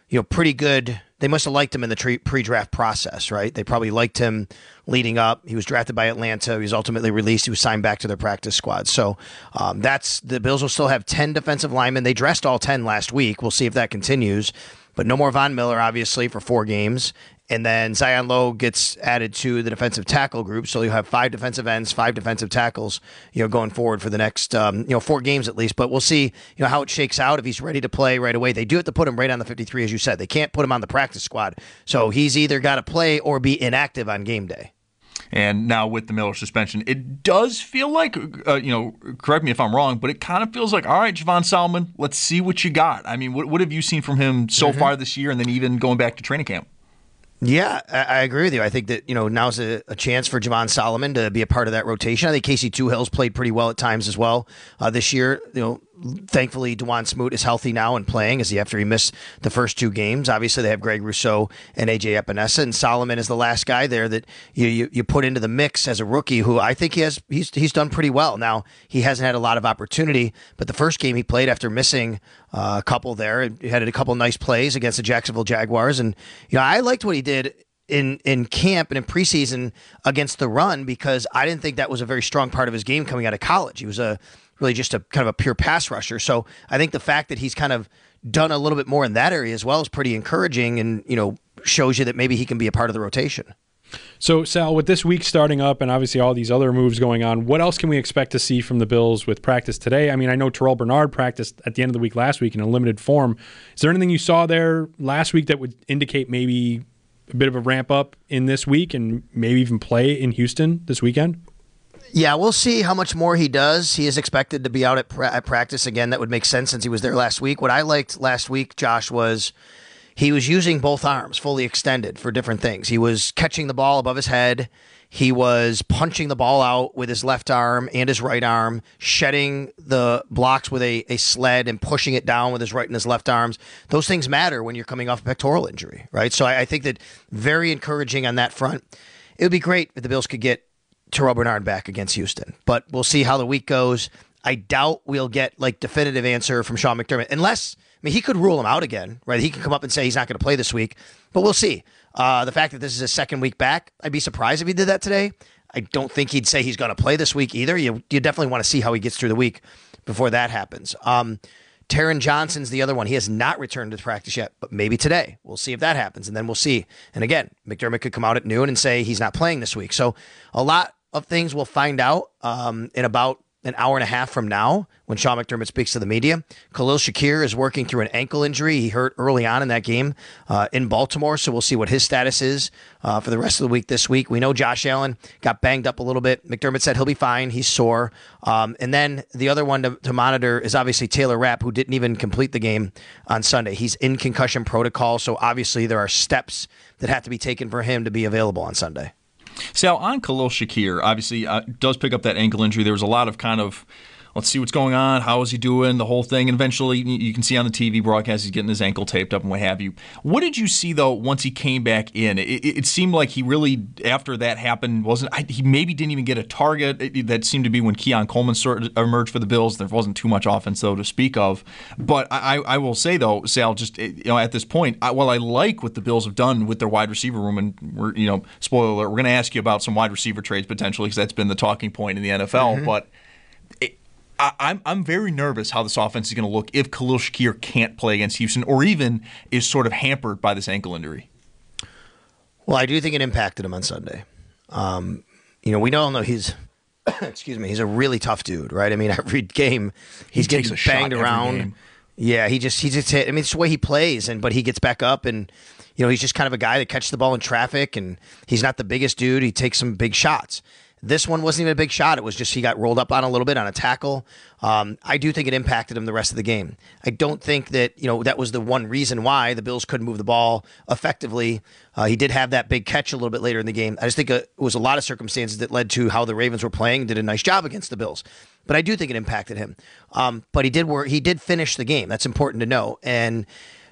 you know, pretty good. They must have liked him in the tre- pre-draft process, right? They probably liked him leading up. He was drafted by Atlanta. He was ultimately released. He was signed back to their practice squad. So um, that's the Bills will still have ten defensive linemen. They dressed all ten last week. We'll see if that continues. But no more Von Miller, obviously, for four games. And then Zion Lowe gets added to the defensive tackle group. So you'll have five defensive ends, five defensive tackles, you know, going forward for the next, um, you know, four games at least. But we'll see, you know, how it shakes out if he's ready to play right away. They do have to put him right on the fifty-three, as you said. They can't put him on the practice squad. So he's either got to play or be inactive on game day. And now with the Miller suspension, it does feel like, uh, you know, correct me if I'm wrong, but it kind of feels like, all right, Javon Solomon, let's see what you got. I mean, what, what have you seen from him so mm-hmm. far this year and then even going back to training camp? Yeah, I, I agree with you. I think that, you know, now's a, a chance for Javon Solomon to be a part of that rotation. I think Casey Tuhill's played pretty well at times as well uh, this year. You know, thankfully, Dewan Smoot is healthy now and playing as he after he missed the first two games. Obviously, they have Greg Rousseau and A J Epinesa, and Solomon is the last guy there that you, you you put into the mix as a rookie. Who I think he has he's he's done pretty well. Now he hasn't had a lot of opportunity, but the first game he played after missing uh, a couple there, he had a couple nice plays against the Jacksonville Jaguars, and you know I liked what he did in in camp and in preseason against the run because I didn't think that was a very strong part of his game coming out of college. He was a really just a kind of a pure pass rusher. So I think the fact that he's kind of done a little bit more in that area as well is pretty encouraging and, you know, shows you that maybe he can be a part of the rotation. So, Sal, with this week starting up and obviously all these other moves going on, what else can we expect to see from the Bills with practice today? I mean, I know Terrell Bernard practiced at the end of the week last week in a limited form. Is there anything you saw there last week that would indicate maybe a bit of a ramp up in this week and maybe even play in Houston this weekend? Yeah, we'll see how much more he does. He is expected to be out at, pra- at practice again. That would make sense since he was there last week. What I liked last week, Josh, was he was using both arms fully extended for different things. He was catching the ball above his head. He was punching the ball out with his left arm and his right arm, shedding the blocks with a, a sled and pushing it down with his right and his left arms. Those things matter when you're coming off a pectoral injury, right? So I, I think that very encouraging on that front. It would be great if the Bills could get Terrell Bernard back against Houston, but we'll see how the week goes. I doubt we'll get like definitive answer from Sean McDermott unless, I mean, he could rule him out again, right? He can come up and say he's not going to play this week, but we'll see. Uh, the fact that this is his second week back, I'd be surprised if he did that today. I don't think he'd say he's going to play this week either. You, you definitely want to see how he gets through the week before that happens. Um, Taron Johnson's the other one. He has not returned to practice yet, but maybe today. We'll see if that happens, and then we'll see. And again, McDermott could come out at noon and say he's not playing this week. So a lot of things we'll find out um, in about an hour and a half from now when Sean McDermott speaks to the media. Khalil Shakir is working through an ankle injury. He hurt early on in that game uh, in Baltimore, so we'll see what his status is uh, for the rest of the week this week. We know Josh Allen got banged up a little bit. McDermott said he'll be fine. He's sore. Um, and then the other one to, to monitor is obviously Taylor Rapp, who didn't even complete the game on Sunday. He's in concussion protocol, so obviously there are steps that have to be taken for him to be available on Sunday. Sal, on Khalil Shakir, obviously uh, does pick up that ankle injury. There was a lot of kind of, let's see what's going on, how is he doing, the whole thing. And eventually you can see on the T V broadcast he's getting his ankle taped up and what have you. What did you see, though, once he came back in? It, it seemed like he really, after that happened, wasn't he maybe didn't even get a target. It, that seemed to be when Keon Coleman sort of emerged for the Bills. There wasn't too much offense, though, to speak of. But I, I will say, though, Sal, just you know, at this point, I, while I like what the Bills have done with their wide receiver room, and we're, you know, spoiler alert, we're going to ask you about some wide receiver trades potentially because that's been the talking point in the N F L. Mm-hmm. But it, I, I'm I'm very nervous how this offense is going to look if Khalil Shakir can't play against Houston or even is sort of hampered by this ankle injury. Well, I do think it impacted him on Sunday. Um, you know, we all know he's excuse me, he's a really tough dude, right? I mean, every game he's he getting banged around. Yeah, he just he just hit. I mean, it's the way he plays, and but he gets back up, and you know, he's just kind of a guy that catches the ball in traffic, and he's not the biggest dude. He takes some big shots. This one wasn't even a big shot. It was just he got rolled up on a little bit on a tackle. Um, I do think it impacted him the rest of the game. I don't think that, you know, that was the one reason why the Bills couldn't move the ball effectively. Uh, he did have that big catch a little bit later in the game. I just think it was a lot of circumstances that led to how the Ravens were playing, did a nice job against the Bills. But I do think it impacted him. Um, but he did work, he did finish the game. That's important to know. And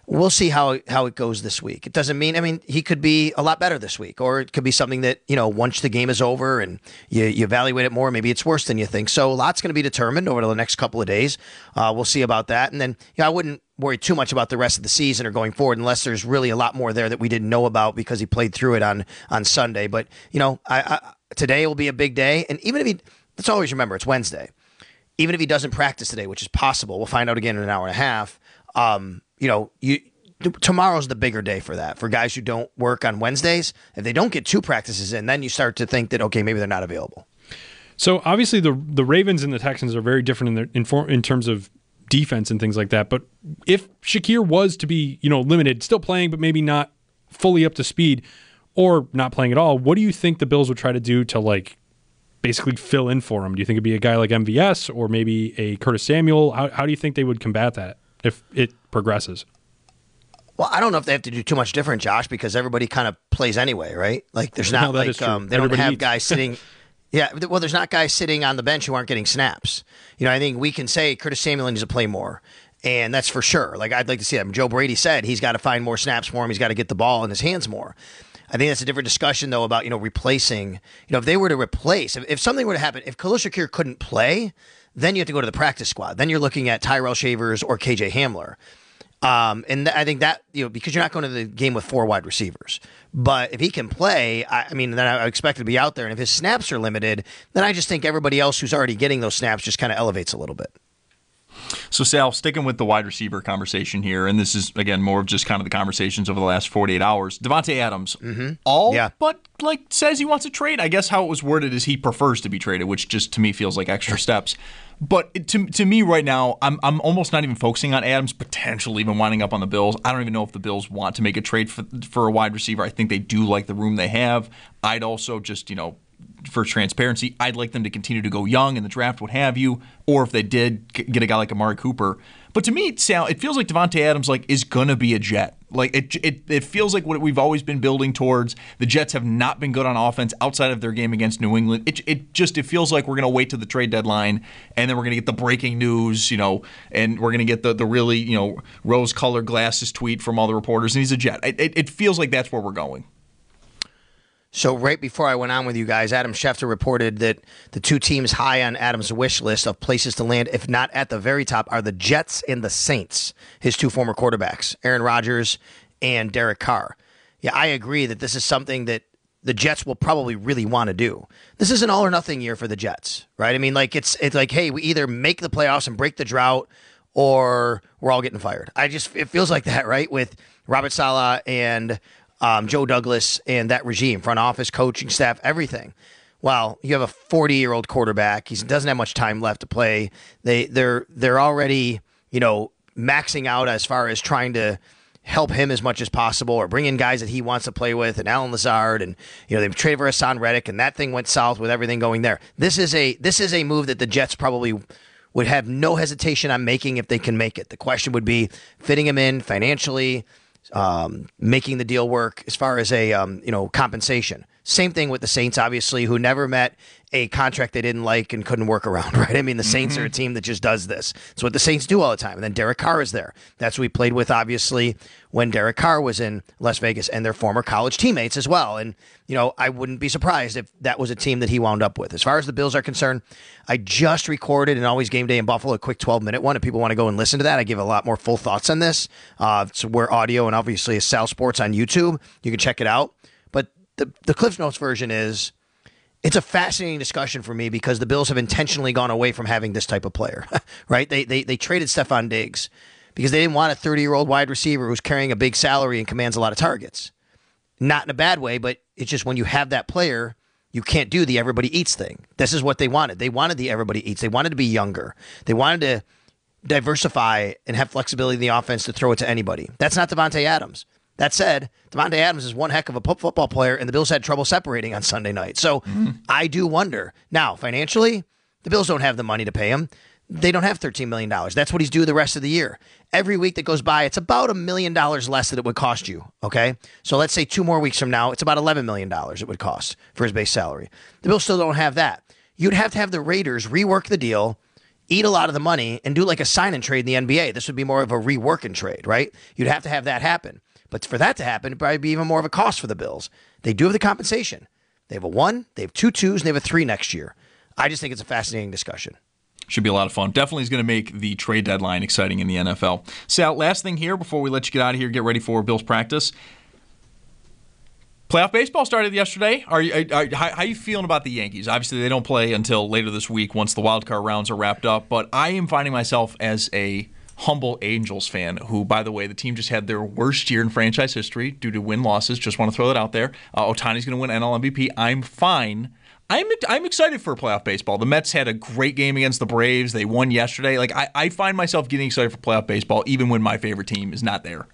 we'll see how how it goes this week. It doesn't mean, I mean, he could be a lot better this week, or it could be something that, you know, once the game is over and you, you evaluate it more, maybe it's worse than you think. So a lot's going to be determined over the next couple of days. Uh, we'll see about that. And then, you know, I wouldn't worry too much about the rest of the season or going forward unless there's really a lot more there that we didn't know about because he played through it on, on Sunday. But, you know, I, I, today will be a big day. And even if he, let's always remember, it's Wednesday. Even if he doesn't practice today, which is possible, we'll find out again in an hour and a half. Um, you know, you tomorrow's the bigger day for that. For guys who don't work on Wednesdays, if they don't get two practices in, then you start to think that, okay, maybe they're not available. So obviously the the Ravens and the Texans are very different in their in, for, in terms of defense and things like that. But if Shakir was to be, you know, limited, still playing, but maybe not fully up to speed or not playing at all, what do you think the Bills would try to do to, like, basically fill in for him? Do you think it'd be a guy like M V S or maybe a Curtis Samuel? How, how do you think they would combat that if it progresses? Well, I don't know if they have to do too much different, Josh, because everybody kind of plays anyway, right? Like, there's not no, like um, they everybody don't have eats. guys sitting. Yeah, well, there's not guys sitting on the bench who aren't getting snaps. You know, I think we can say Curtis Samuel needs to play more, and that's for sure. Like, I'd like to see that. Joe Brady said he's got to find more snaps for him. He's got to get the ball in his hands more. I think that's a different discussion, though, about, you know, replacing. You know, if they were to replace, if, if something were to happen, if Khalil Shakir couldn't play, then you have to go to the practice squad. Then you're looking at Tyrell Shavers or K J Hamler. Um, and th- I think that, you know, because you're not going to the game with four wide receivers. But if he can play, I, I mean, then I expect to be out there. And if his snaps are limited, then I just think everybody else who's already getting those snaps just kind of elevates a little bit. So, Sal, sticking with the wide receiver conversation here, and this is, again, more of just kind of the conversations over the last forty-eight hours. Davante Adams, mm-hmm. all yeah. but, like, says he wants to trade. I guess how it was worded is he prefers to be traded, which just, to me, feels like extra steps. But it, to to me right now, I'm I'm almost not even focusing on Adams potentially even winding up on the Bills. I don't even know if the Bills want to make a trade for, for a wide receiver. I think they do like the room they have. I'd also just, you know, for transparency, I'd like them to continue to go young in the draft, what have you, or if they did get a guy like Amari Cooper. But to me, Sal, it feels like Davante Adams like is gonna be a Jet. Like it, it, it feels like what we've always been building towards. The Jets have not been good on offense outside of their game against New England. It, it just it feels like we're gonna wait to the trade deadline, and then we're gonna get the breaking news, you know, and we're gonna get the the really, you know, rose-colored glasses tweet from all the reporters, and he's a Jet. It, it, it feels like that's where we're going. So right before I went on with you guys, Adam Schefter reported that the two teams high on Adams' wish list of places to land, if not at the very top, are the Jets and the Saints, his two former quarterbacks, Aaron Rodgers and Derek Carr. Yeah, I agree that this is something that the Jets will probably really want to do. This is an all or nothing year for the Jets, right? I mean, like it's it's like, hey, we either make the playoffs and break the drought, or we're all getting fired. I just it feels like that, right? With Robert Saleh and Um, Joe Douglas and that regime, front office, coaching staff, everything. Well, you have a forty-year-old quarterback. He doesn't have much time left to play. They they're they're already, you know, maxing out as far as trying to help him as much as possible, or bring in guys that he wants to play with, and Alan Lazard, and you know they've traded for Hassan Reddick, and that thing went south with everything going there. This is a this is a move that the Jets probably would have no hesitation on making if they can make it. The question would be fitting him in financially. Um, making the deal work as far as a um, you know compensation. Same thing with the Saints, obviously, who never met a contract they didn't like and couldn't work around, right? I mean, the Saints mm-hmm. are a team that just does this. It's what the Saints do all the time. And then Derek Carr is there. That's who we played with, obviously, when Derek Carr was in Las Vegas, and their former college teammates as well. And, you know, I wouldn't be surprised if that was a team that he wound up with. As far as the Bills are concerned, I just recorded an Always Game Day in Buffalo, a quick twelve-minute one. If people want to go and listen to that, I give a lot more full thoughts on this. Uh, so we're audio, and obviously it's Sal Sports on YouTube. You can check it out. But the, the Cliff Notes version is, it's a fascinating discussion for me because the Bills have intentionally gone away from having this type of player, right? They, they they traded Stephon Diggs because they didn't want a thirty-year-old wide receiver who's carrying a big salary and commands a lot of targets. Not in a bad way, but it's just when you have that player, you can't do the everybody eats thing. This is what they wanted. They wanted the everybody eats. They wanted to be younger. They wanted to diversify and have flexibility in the offense to throw it to anybody. That's not Davante Adams. That said, Davante Adams is one heck of a football player, and the Bills had trouble separating on Sunday night. So mm-hmm. I do wonder. Now, financially, the Bills don't have the money to pay him. They don't have thirteen million dollars. That's what he's due the rest of the year. Every week that goes by, it's about a million dollars less that it would cost you, okay? So let's say two more weeks from now, it's about eleven million dollars it would cost for his base salary. The Bills still don't have that. You'd have to have the Raiders rework the deal, eat a lot of the money and do like a sign and trade in the N B A. This would be more of a rework and trade, right? You'd have to have that happen. But for that to happen, it'd probably be even more of a cost for the Bills. They do have the compensation. They have a one, they have two twos, and they have a three next year. I just think it's a fascinating discussion. Should be a lot of fun. Definitely is going to make the trade deadline exciting in the N F L. Sal, last thing here before we let you get out of here, get ready for Bills practice. Playoff baseball started yesterday. Are you, are, how, how are you feeling about the Yankees? Obviously, they don't play until later this week once the wild card rounds are wrapped up. But I am finding myself as a humble Angels fan who, by the way, the team just had their worst year in franchise history due to win-losses. Just want to throw that out there. Uh, Ohtani's going to win N L M V P. I'm fine. I'm I'm excited for playoff baseball. The Mets had a great game against the Braves. They won yesterday. Like I, I find myself getting excited for playoff baseball even when my favorite team is not there.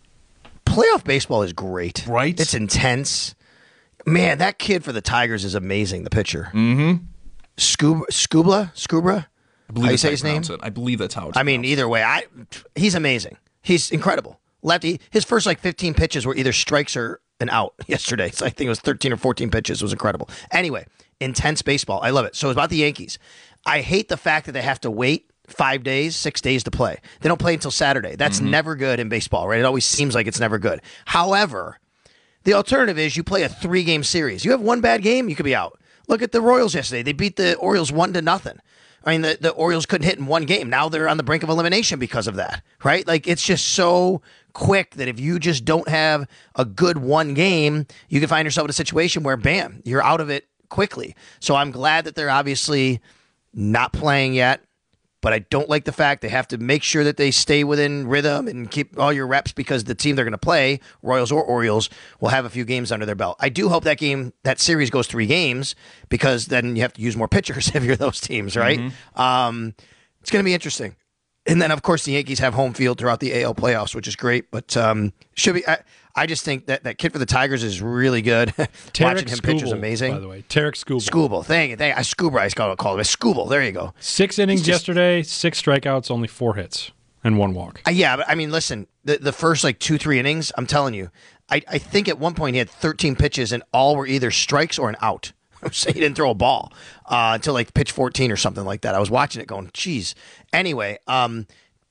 Playoff baseball is great. Right? It's intense. Man, that kid for the Tigers is amazing, the pitcher. Mm-hmm. Scub- Scubla? Scubra? I believe how you that's say how his you name? pronounce it. I believe that's how it's I mean, pronounced. either way, I he's amazing. He's incredible. Lefty. His first like fifteen pitches were either strikes or an out yesterday. So I think it was thirteen or fourteen pitches. It was incredible. Anyway, intense baseball. I love it. So it's about the Yankees. I hate the fact that they have to wait five days, six days to play. They don't play until Saturday. That's Mm-hmm. never good in baseball, right? It always seems like it's never good. However, the alternative is you play a three-game series. You have one bad game, you could be out. Look at the Royals yesterday. They beat the Orioles one to nothing. I mean, the, the Orioles couldn't hit in one game. Now they're on the brink of elimination because of that, right? Like, it's just so quick that if you just don't have a good one game, you can find yourself in a situation where, bam, you're out of it quickly. So I'm glad that they're obviously not playing yet, but I don't like the fact they have to make sure that they stay within rhythm and keep all your reps because the team they're going to play, Royals or Orioles, will have a few games under their belt. I do hope that game, that series goes three games because then you have to use more pitchers if you're those teams, right? Mm-hmm. Um, it's going to be interesting. And then, of course, the Yankees have home field throughout the A L playoffs, which is great. But um, should be. I, I just think that that kid for the Tigers is really good. Watching him pitch is amazing. By the way, Tarek Skubal. Skubal. Thank you. Thank you. I Skubal, I call it. Call it. Skubal. There you go. Six innings just, yesterday, six strikeouts, only four hits, and one walk. Uh, yeah, but I mean, listen, the, the first like two, three innings, I'm telling you, I, I think at one point he had thirteen pitches and all were either strikes or an out. So he didn't throw a ball uh, until like pitch fourteen or something like that. I was watching it going, geez. Anyway, um,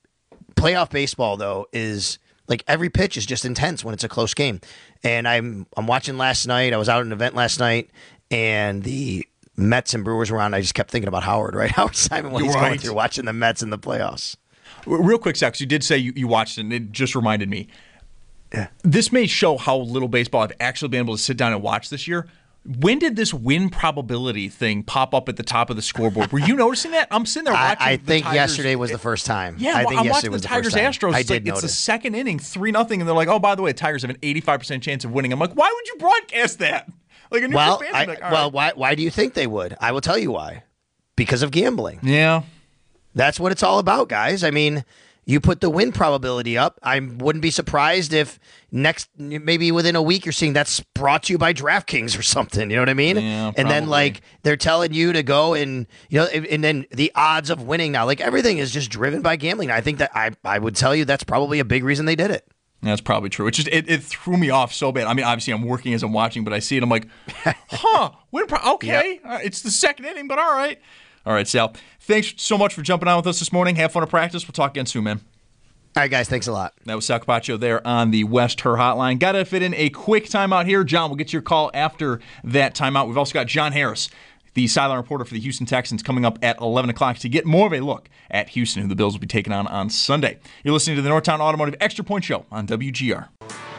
playoff baseball, though, is like every pitch is just intense when it's a close game. And I'm I'm watching last night. I was out at an event last night, and the Mets and Brewers were on. I just kept thinking about Howard, right? Howard Simon, when he's Right. going through watching the Mets in the playoffs. Real quick, Sex, you did say you, you watched it, and it just reminded me. Yeah. This may show how little baseball I've actually been able to sit down and watch this year. When did this win probability thing pop up at the top of the scoreboard? Were you noticing that? I'm sitting there I, watching I the think Tigers. yesterday was the first time. Yeah, I well, think I'm yesterday watching the was the Tigers first time. Astros. I It's, did like, it's the notice. second inning, three nothing, and they're like, "Oh, by the way, the Tigers have an eighty-five percent chance of winning." I'm like, "Why would you broadcast that?" Like, a neutral Well, fan's I, like, "All well, right." why why do you think they would? I will tell you why. Because of gambling. Yeah. That's what it's all about, guys. I mean, you put the win probability up. I wouldn't be surprised if next, maybe within a week, you're seeing that's brought to you by DraftKings or something. You know what I mean? Yeah, and then, probably. like, they're telling you to go and, you know, and and then the odds of winning now, like, everything is just driven by gambling. I think that I, I would tell you that's probably a big reason they did it. That's probably true. It just it, it threw me off so bad. I mean, obviously I'm working as I'm watching, but I see it. I'm like, huh? Win pro- okay, uh, it's the second inning, but all right, all right, Sal. Thanks so much for jumping on with us this morning. Have fun at practice. We'll talk again soon, man. All right, guys. Thanks a lot. That was Sal Capaccio there on the West Her Hotline. Got to fit in a quick timeout here. John, we'll get your call after that timeout. We've also got John Harris, the sideline reporter for the Houston Texans, coming up at eleven o'clock to get more of a look at Houston, who the Bills will be taking on on Sunday. You're listening to the Northtown Automotive Extra Point Show on W G R.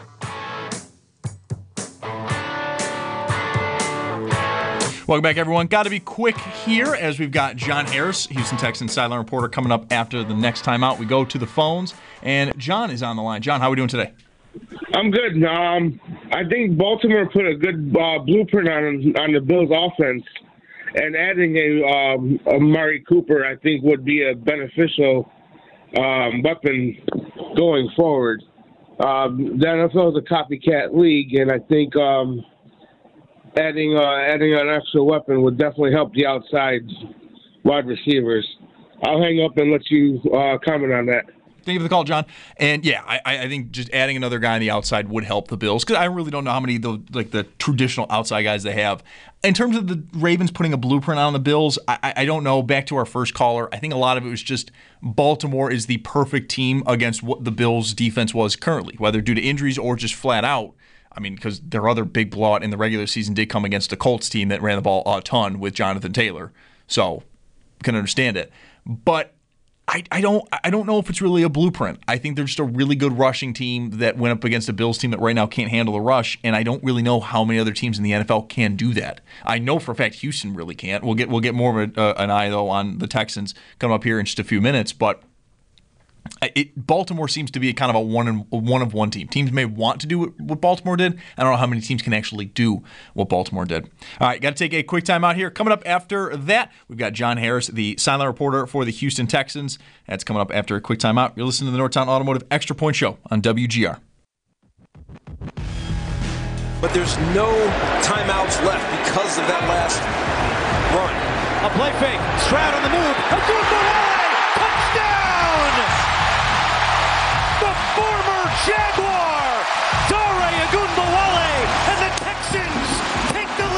Welcome back, everyone. Got to be quick here as we've got John Harris, Houston Texans sideline reporter, coming up after the next timeout. We go to the phones, and John is on the line. John, how are we doing today? I'm good. Um, I think Baltimore put a good uh, blueprint on on the Bills' offense, and adding a, um, a Amari Cooper, I think, would be a beneficial um, weapon going forward. Um, the N F L is a copycat league, and I think um, adding uh, adding an extra weapon would definitely help the outside wide receivers. I'll hang up and let you uh, comment on that. Thank you for the call, John. And yeah, I, I think just adding another guy on the outside would help the Bills because I really don't know how many of the like the traditional outside guys they have. In terms of the Ravens putting a blueprint on the Bills, I, I don't know. Back to our first caller, I think a lot of it was just Baltimore is the perfect team against what the Bills' defense was currently, whether due to injuries or just flat out. I mean, because their other big blowout in the regular season did come against a Colts team that ran the ball a ton with Jonathan Taylor. So, can understand it. But I, I don't I don't know if it's really a blueprint. I think they're just a really good rushing team that went up against a Bills team that right now can't handle the rush, and I don't really know how many other teams in the N F L can do that. I know for a fact Houston really can't. We'll get we'll get more of a, uh, an eye though on the Texans coming up here in just a few minutes, but It, Baltimore seems to be kind of a one and one of one team. Teams may want to do what, what Baltimore did. I don't know how many teams can actually do what Baltimore did. All right, got to take a quick time out here. Coming up after that, we've got John Harris, the sideline reporter for the Houston Texans. That's coming up after a quick time out. You're listening to the Northtown Automotive Extra Point Show on W G R. But there's no timeouts left because of that last run. A play fake. Stroud on the move. A good Morale! Touchdown! The former Jaguar, Dare Ogunbowale, and the Texans take the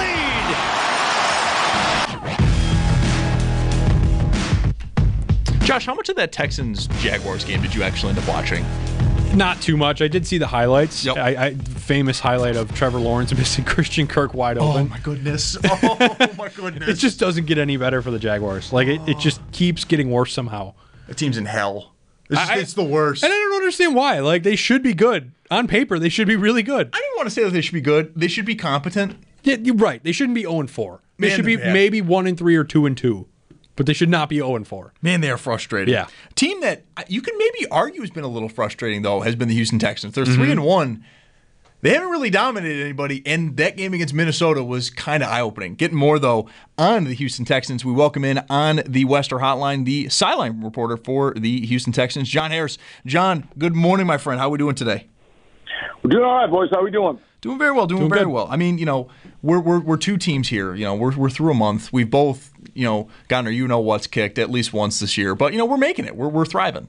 lead. Josh, how much of that Texans-Jaguars game did you actually end up watching? Not too much. I did see the highlights. Yep. I, I famous highlight of Trevor Lawrence missing Christian Kirk wide open. Oh my goodness! Oh my goodness! It just doesn't get any better for the Jaguars. Like it, it just keeps getting worse somehow. The team's in hell. It's, I, it's the worst. And I don't understand why. Like, they should be good. On paper, they should be really good. I didn't want to say that they should be good. They should be competent. Yeah, you're right. They shouldn't be oh and four. They Man, should be man. maybe one and three or two and two. But they should not be oh and four. Man, they are frustrating. Yeah. Team that you can maybe argue has been a little frustrating, though, has been the Houston Texans. They're mm-hmm. three and one. They haven't really dominated anybody, and that game against Minnesota was kind of eye-opening. Getting more, though, on the Houston Texans. We welcome in on the Wester Hotline the sideline reporter for the Houston Texans, John Harris. John, good morning, my friend. How are we doing today? We're doing all right, boys. How are we doing? Doing very well. Doing, doing very good. well. I mean, you know, we're we're we're two teams here. You know, we're we're through a month. We've both, you know, gotten our you know what's kicked at least once this year. But you know, we're making it. We're we're thriving.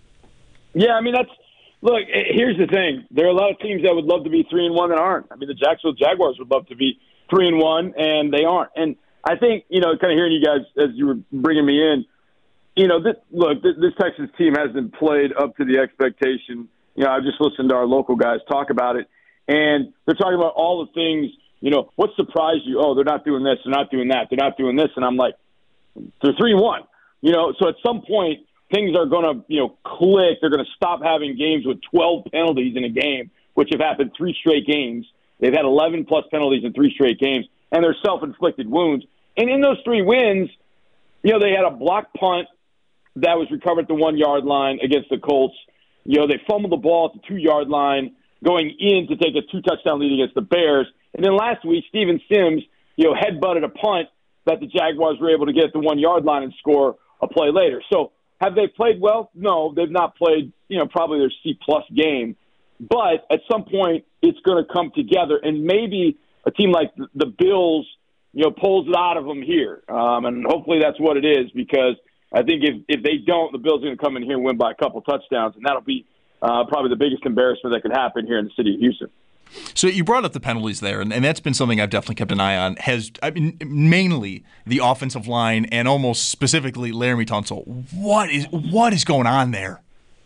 Yeah, I mean that's. Look, here's the thing. There are a lot of teams that would love to be three and one that aren't. I mean, the Jacksonville Jaguars would love to be three and one, and they aren't. And I think, you know, kind of hearing you guys as you were bringing me in, you know, this, look, this, this Texas team hasn't played up to the expectation. You know, I've just listened to our local guys talk about it, and they're talking about all the things. You know, what surprised you? Oh, they're not doing this, they're not doing that, they're not doing this, and I'm like, they're three and one. You know, so at some point, things are going to, you know, click. They're going to stop having games with twelve penalties in a game, which have happened three straight games. They've had eleven plus penalties in three straight games, and they're self-inflicted wounds. And in those three wins, you know, they had a blocked punt that was recovered at the one-yard line against the Colts. You know, they fumbled the ball at the two-yard line going in to take a two-touchdown lead against the Bears. And then last week, Steven Sims, you know, headbutted a punt that the Jaguars were able to get at the one-yard line and score a play later. So, have they played well? No, they've not played, you know, probably their C-plus game. But at some point, it's going to come together, and maybe a team like the Bills, you know, pulls it out of them here. Um, and hopefully that's what it is, because I think if, if they don't, the Bills are going to come in here and win by a couple touchdowns, and that'll be uh, probably the biggest embarrassment that could happen here in the city of Houston. So you brought up the penalties there, and, and that's been something I've definitely kept an eye on. Has I mean, mainly the offensive line, and almost specifically Laremy Tunsil. What is what is going on there?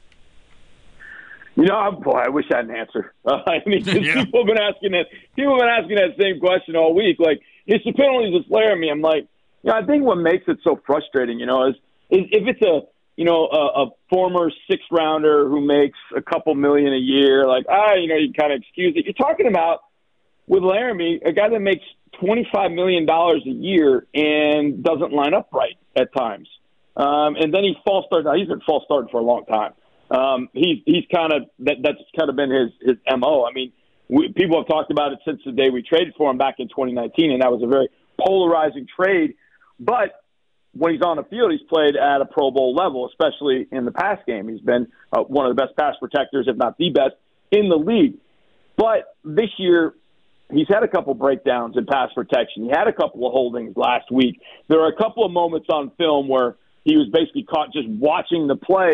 You know, boy, I wish I had an answer. Uh, I mean, yeah. people have been asking that. People have been asking that same question all week. Like, it's the penalties that's Laremy. I'm like, you know, I think what makes it so frustrating, you know, is, is if it's a you know, a, a former six-rounder who makes a couple million a year, like, ah, you know, you kind of excuse it. You're talking about, with Laremy, a guy that makes twenty-five million dollars a year and doesn't line up right at times. Um, and then he false starts. Now, he's been false starting for a long time. Um, he's he's kind of, that, that's kind of been his, his M O. I mean, we, people have talked about it since the day we traded for him back in twenty nineteen, and that was a very polarizing trade. But when he's on the field, he's played at a Pro Bowl level, especially in the pass game. He's been uh, one of the best pass protectors, if not the best, in the league. But this year, he's had a couple breakdowns in pass protection. He had a couple of holdings last week. There are a couple of moments on film where he was basically caught just watching the play, and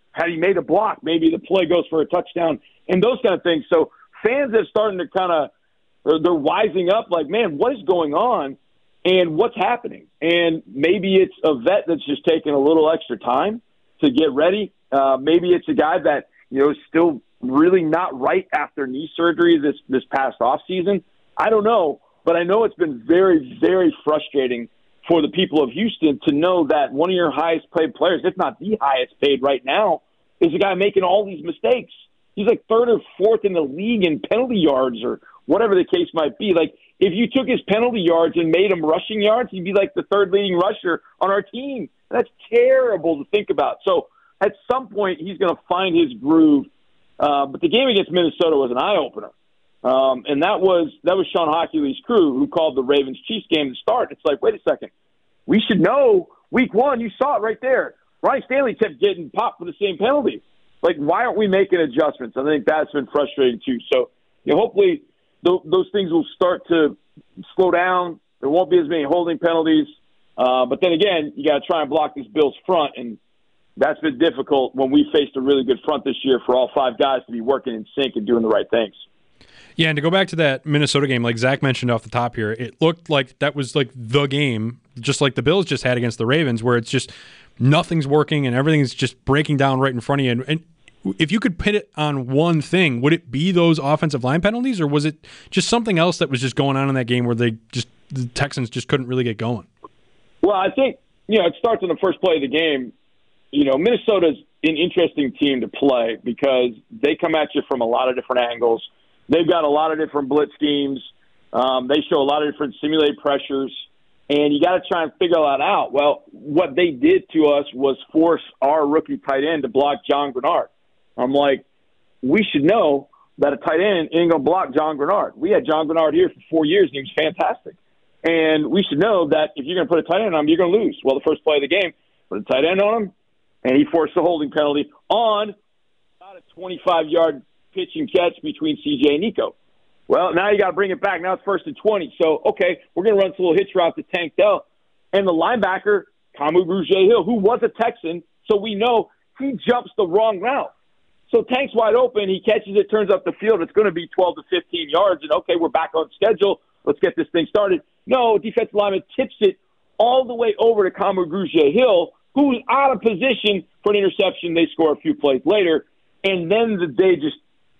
had he made a block, maybe the play goes for a touchdown, and those kind of things. So fans are starting to kind of they're wising up, like, man, what is going on, and what's happening? And maybe it's a vet that's just taking a little extra time to get ready. Uh, maybe it's a guy that you know is still really not right after knee surgery this this past off season. I don't know, but I know it's been very, very frustrating for the people of Houston to know that one of your highest paid players, if not the highest paid right now, is a guy making all these mistakes. He's like third or fourth in the league in penalty yards or whatever the case might be. Like, if you took his penalty yards and made him rushing yards, he'd be like the third leading rusher on our team. That's terrible to think about. So at some point, he's going to find his groove. Uh, but the game against Minnesota was an eye-opener. Um, and that was that was Sean Hochuley's crew who called the Ravens-Chiefs game to start. It's like, wait a second. We should know week one. You saw it right there. Ronnie Stanley kept getting popped for the same penalty. Like, why aren't we making adjustments? I think that's been frustrating too. So, you know, hopefully th- those things will start to slow down. There won't be as many holding penalties. Uh, but then again, you got to try and block this Bills front, and that's been difficult when we faced a really good front this year for all five guys to be working in sync and doing the right things. Yeah, and to go back to that Minnesota game, like Zach mentioned off the top here, it looked like that was like the game, just like the Bills just had against the Ravens, where it's just nothing's working and everything's just breaking down right in front of you. And, and if you could pin it on one thing, would it be those offensive line penalties, or was it just something else that was just going on in that game where they just the Texans just couldn't really get going? Well, I think, you know, it starts on the first play of the game. You know, Minnesota's an interesting team to play because they come at you from a lot of different angles. They've got a lot of different blitz schemes. Um, they show a lot of different simulated pressures, and you got to try and figure that out. Well, what they did to us was force our rookie tight end to block John Grenard. I'm like, we should know that a tight end ain't going to block John Grenard. We had John Grenard here for four years, and he was fantastic. And we should know that if you're going to put a tight end on him, you're going to lose. Well, the first play of the game, put a tight end on him, and he forced a holding penalty on about a twenty-five-yard pitch and catch between C J and Nico. Well, now you got to bring it back. Now it's first and twenty. So, okay, we're going to run this little hitch route to Tank Dell. And the linebacker, Kamu Grugier-Hill, who was a Texan, so we know he jumps the wrong route. So Tank's wide open. He catches it, turns up the field. It's going to be twelve to fifteen yards. And, okay, we're back on schedule. Let's get this thing started. No, defensive lineman tips it all the way over to Kamu Grugier-Hill, who's out of position for an interception. They score a few plays later. And then the day just,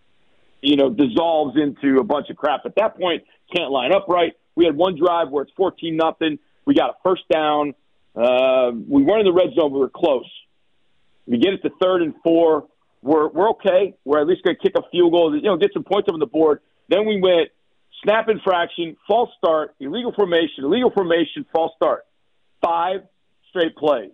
you know, dissolves into a bunch of crap. At that point, can't line up right. We had one drive where it's fourteen nothing. We got a first down. Uh, we weren't in the red zone. We were close. We get it to third and four. We're we're okay. We're at least going to kick a field goal, you know, get some points up on the board. Then we went snap infraction, false start, illegal formation, illegal formation, false start. Five straight plays.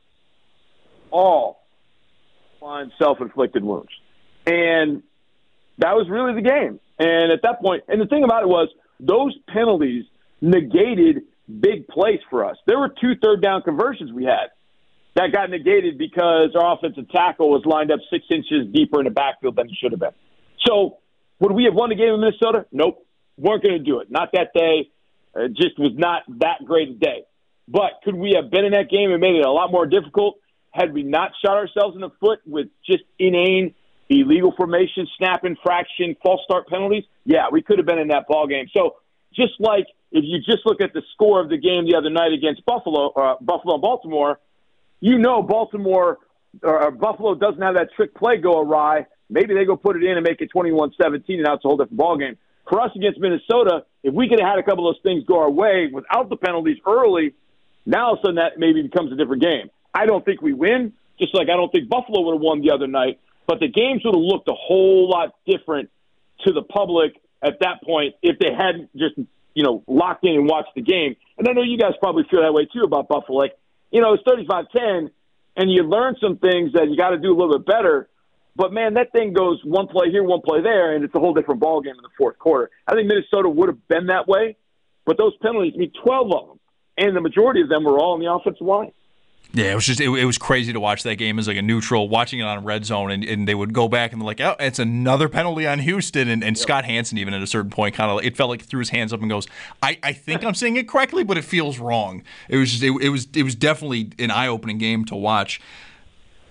All find self-inflicted wounds. And that was really the game. And at that point, and the thing about it was, those penalties negated big plays for us. There were two third down conversions we had that got negated because our offensive tackle was lined up six inches deeper in the backfield than he should have been. So would we have won the game in Minnesota? Nope. Weren't going to do it. Not that day. It just was not that great a day. But could we have been in that game and made it a lot more difficult had we not shot ourselves in the foot with just inane illegal formation, snap infraction, false start penalties? Yeah, we could have been in that ball game. So just like if you just look at the score of the game the other night against Buffalo, uh, Buffalo and Baltimore, you know Baltimore or Buffalo doesn't have that trick play go awry. Maybe they go put it in and make it twenty-one seventeen, and now it's a whole different ball game. For us against Minnesota, if we could have had a couple of those things go our way without the penalties early, now all of a sudden that maybe becomes a different game. I don't think we win, just like I don't think Buffalo would have won the other night. But the games would have looked a whole lot different to the public at that point if they hadn't just, you know, locked in and watched the game. And I know you guys probably feel that way too about Buffalo. Like, you know, it's thirty-five ten, and you learn some things that you got to do a little bit better. But, man, that thing goes one play here, one play there, and it's a whole different ballgame in the fourth quarter. I think Minnesota would have been that way, but those penalties, I mean, twelve of them, and the majority of them were all on the offensive line. Yeah, it was just it, it was crazy to watch that game as like a neutral, watching it on Red Zone, and, and they would go back and they're like, oh, it's another penalty on Houston, and, and yep. Scott Hansen even at a certain point kind of it felt like he threw his hands up and goes, I, I think I'm saying it correctly, but it feels wrong. It was just it, it was it was definitely an eye opening game to watch.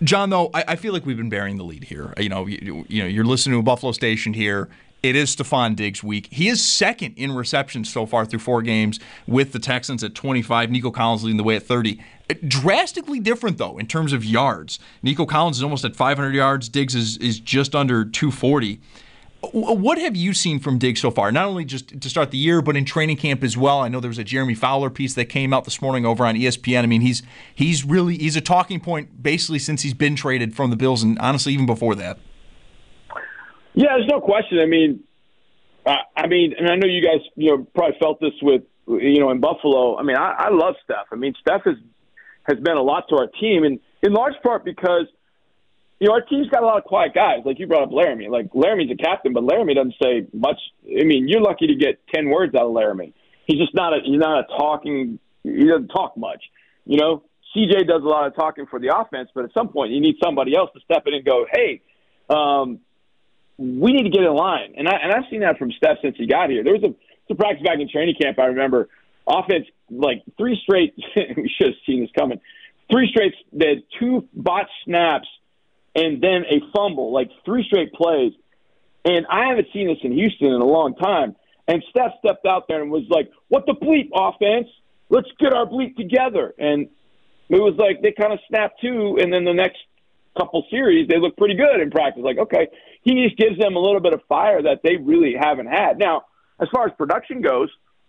John, though, I, I feel like we've been bearing the lead here. You know, you, you know, you're listening to a Buffalo station here. It is Stefon Diggs week. He is second in receptions so far through four games with the Texans at twenty-five. Nico Collins leading the way at thirty. Drastically different, though, in terms of yards. Nico Collins is almost at five hundred yards. Diggs is, is just under two forty. What have you seen from Diggs so far? Not only just to start the year, but in training camp as well. I know there was a Jeremy Fowler piece that came out this morning over on E S P N. I mean, he's he's really he's a talking point basically since he's been traded from the Bills, and honestly, even before that. Yeah, there's no question. I mean, uh, I mean, and I know you guys, you know, probably felt this with, you know, in Buffalo. I mean, I, I love Steph. I mean, Steph has has been a lot to our team, and in large part because, you know, our team's got a lot of quiet guys. Like you brought up Laramie. Like Laramie's a captain, but Laramie doesn't say much. I mean, you're lucky to get ten words out of Laramie. He's just not a he's not a talking. He doesn't talk much. You know, C J does a lot of talking for the offense, but at some point you need somebody else to step in and go, hey. Um, we need to get in line. And, I, and I've seen that from Steph since he got here. There was a, a practice back in training camp, I remember, offense, like three straight, we should have seen this coming, three straight, they had two botched snaps and then a fumble, like three straight plays. And I haven't seen this in Houston in a long time. And Steph stepped out there and was like, what the bleep, offense? Let's get our bleep together. And it was like they kind of snapped to, and then the next couple series, they look pretty good in practice. Like, okay, he just gives them a little bit of fire that they really haven't had. Now, as far as production goes,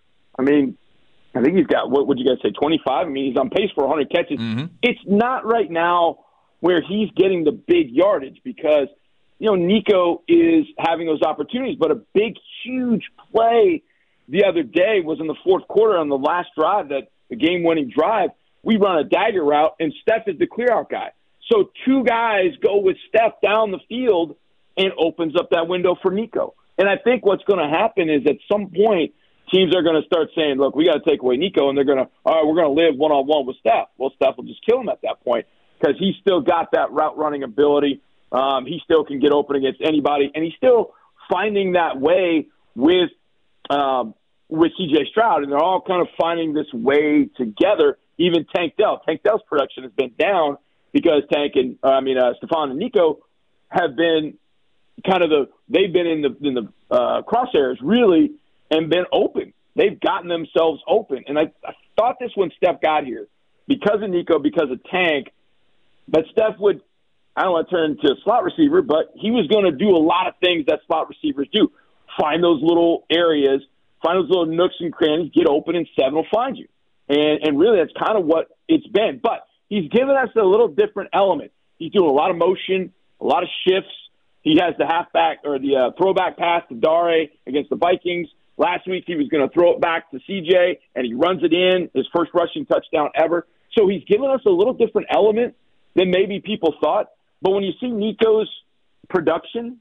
I mean, I think he's got, what would you guys say, twenty-five? I mean, he's on pace for one hundred catches. Mm-hmm. It's not right now where he's getting the big yardage because, you know, Nico is having those opportunities, but a big, huge play the other day was in the fourth quarter on the last drive, that the game-winning drive. We run a dagger route, and Steph is the clear-out guy. So two guys go with Steph down the field and opens up that window for Nico. And I think what's going to happen is at some point teams are going to start saying, look, we got to take away Nico, and they're going to, all right, we're going to live one-on-one with Steph. Well, Steph will just kill him at that point because he's still got that route-running ability. Um, he still can get open against anybody, and he's still finding that way with um, with C J Stroud, and they're all kind of finding this way together. Even Tank Dell. Tank Dell's production has been down because Tank and uh, I mean uh, Stefon and Nico have been kind of the they've been in the in the uh, crosshairs really and been open. They've gotten themselves open, and I, I thought this when Steph got here because of Nico, because of Tank, that Steph would I don't want to turn into a slot receiver, but he was going to do a lot of things that slot receivers do. Find those little areas, find those little nooks and crannies, get open, and seven will find you. And, and really, that's kind of what it's been. But he's given us a little different element. He's doing a lot of motion, a lot of shifts. He has the halfback or the uh, throwback pass to Dare against the Vikings. Last week, he was going to throw it back to C J, and he runs it in, his first rushing touchdown ever. So he's given us a little different element than maybe people thought. But when you see Nico's production,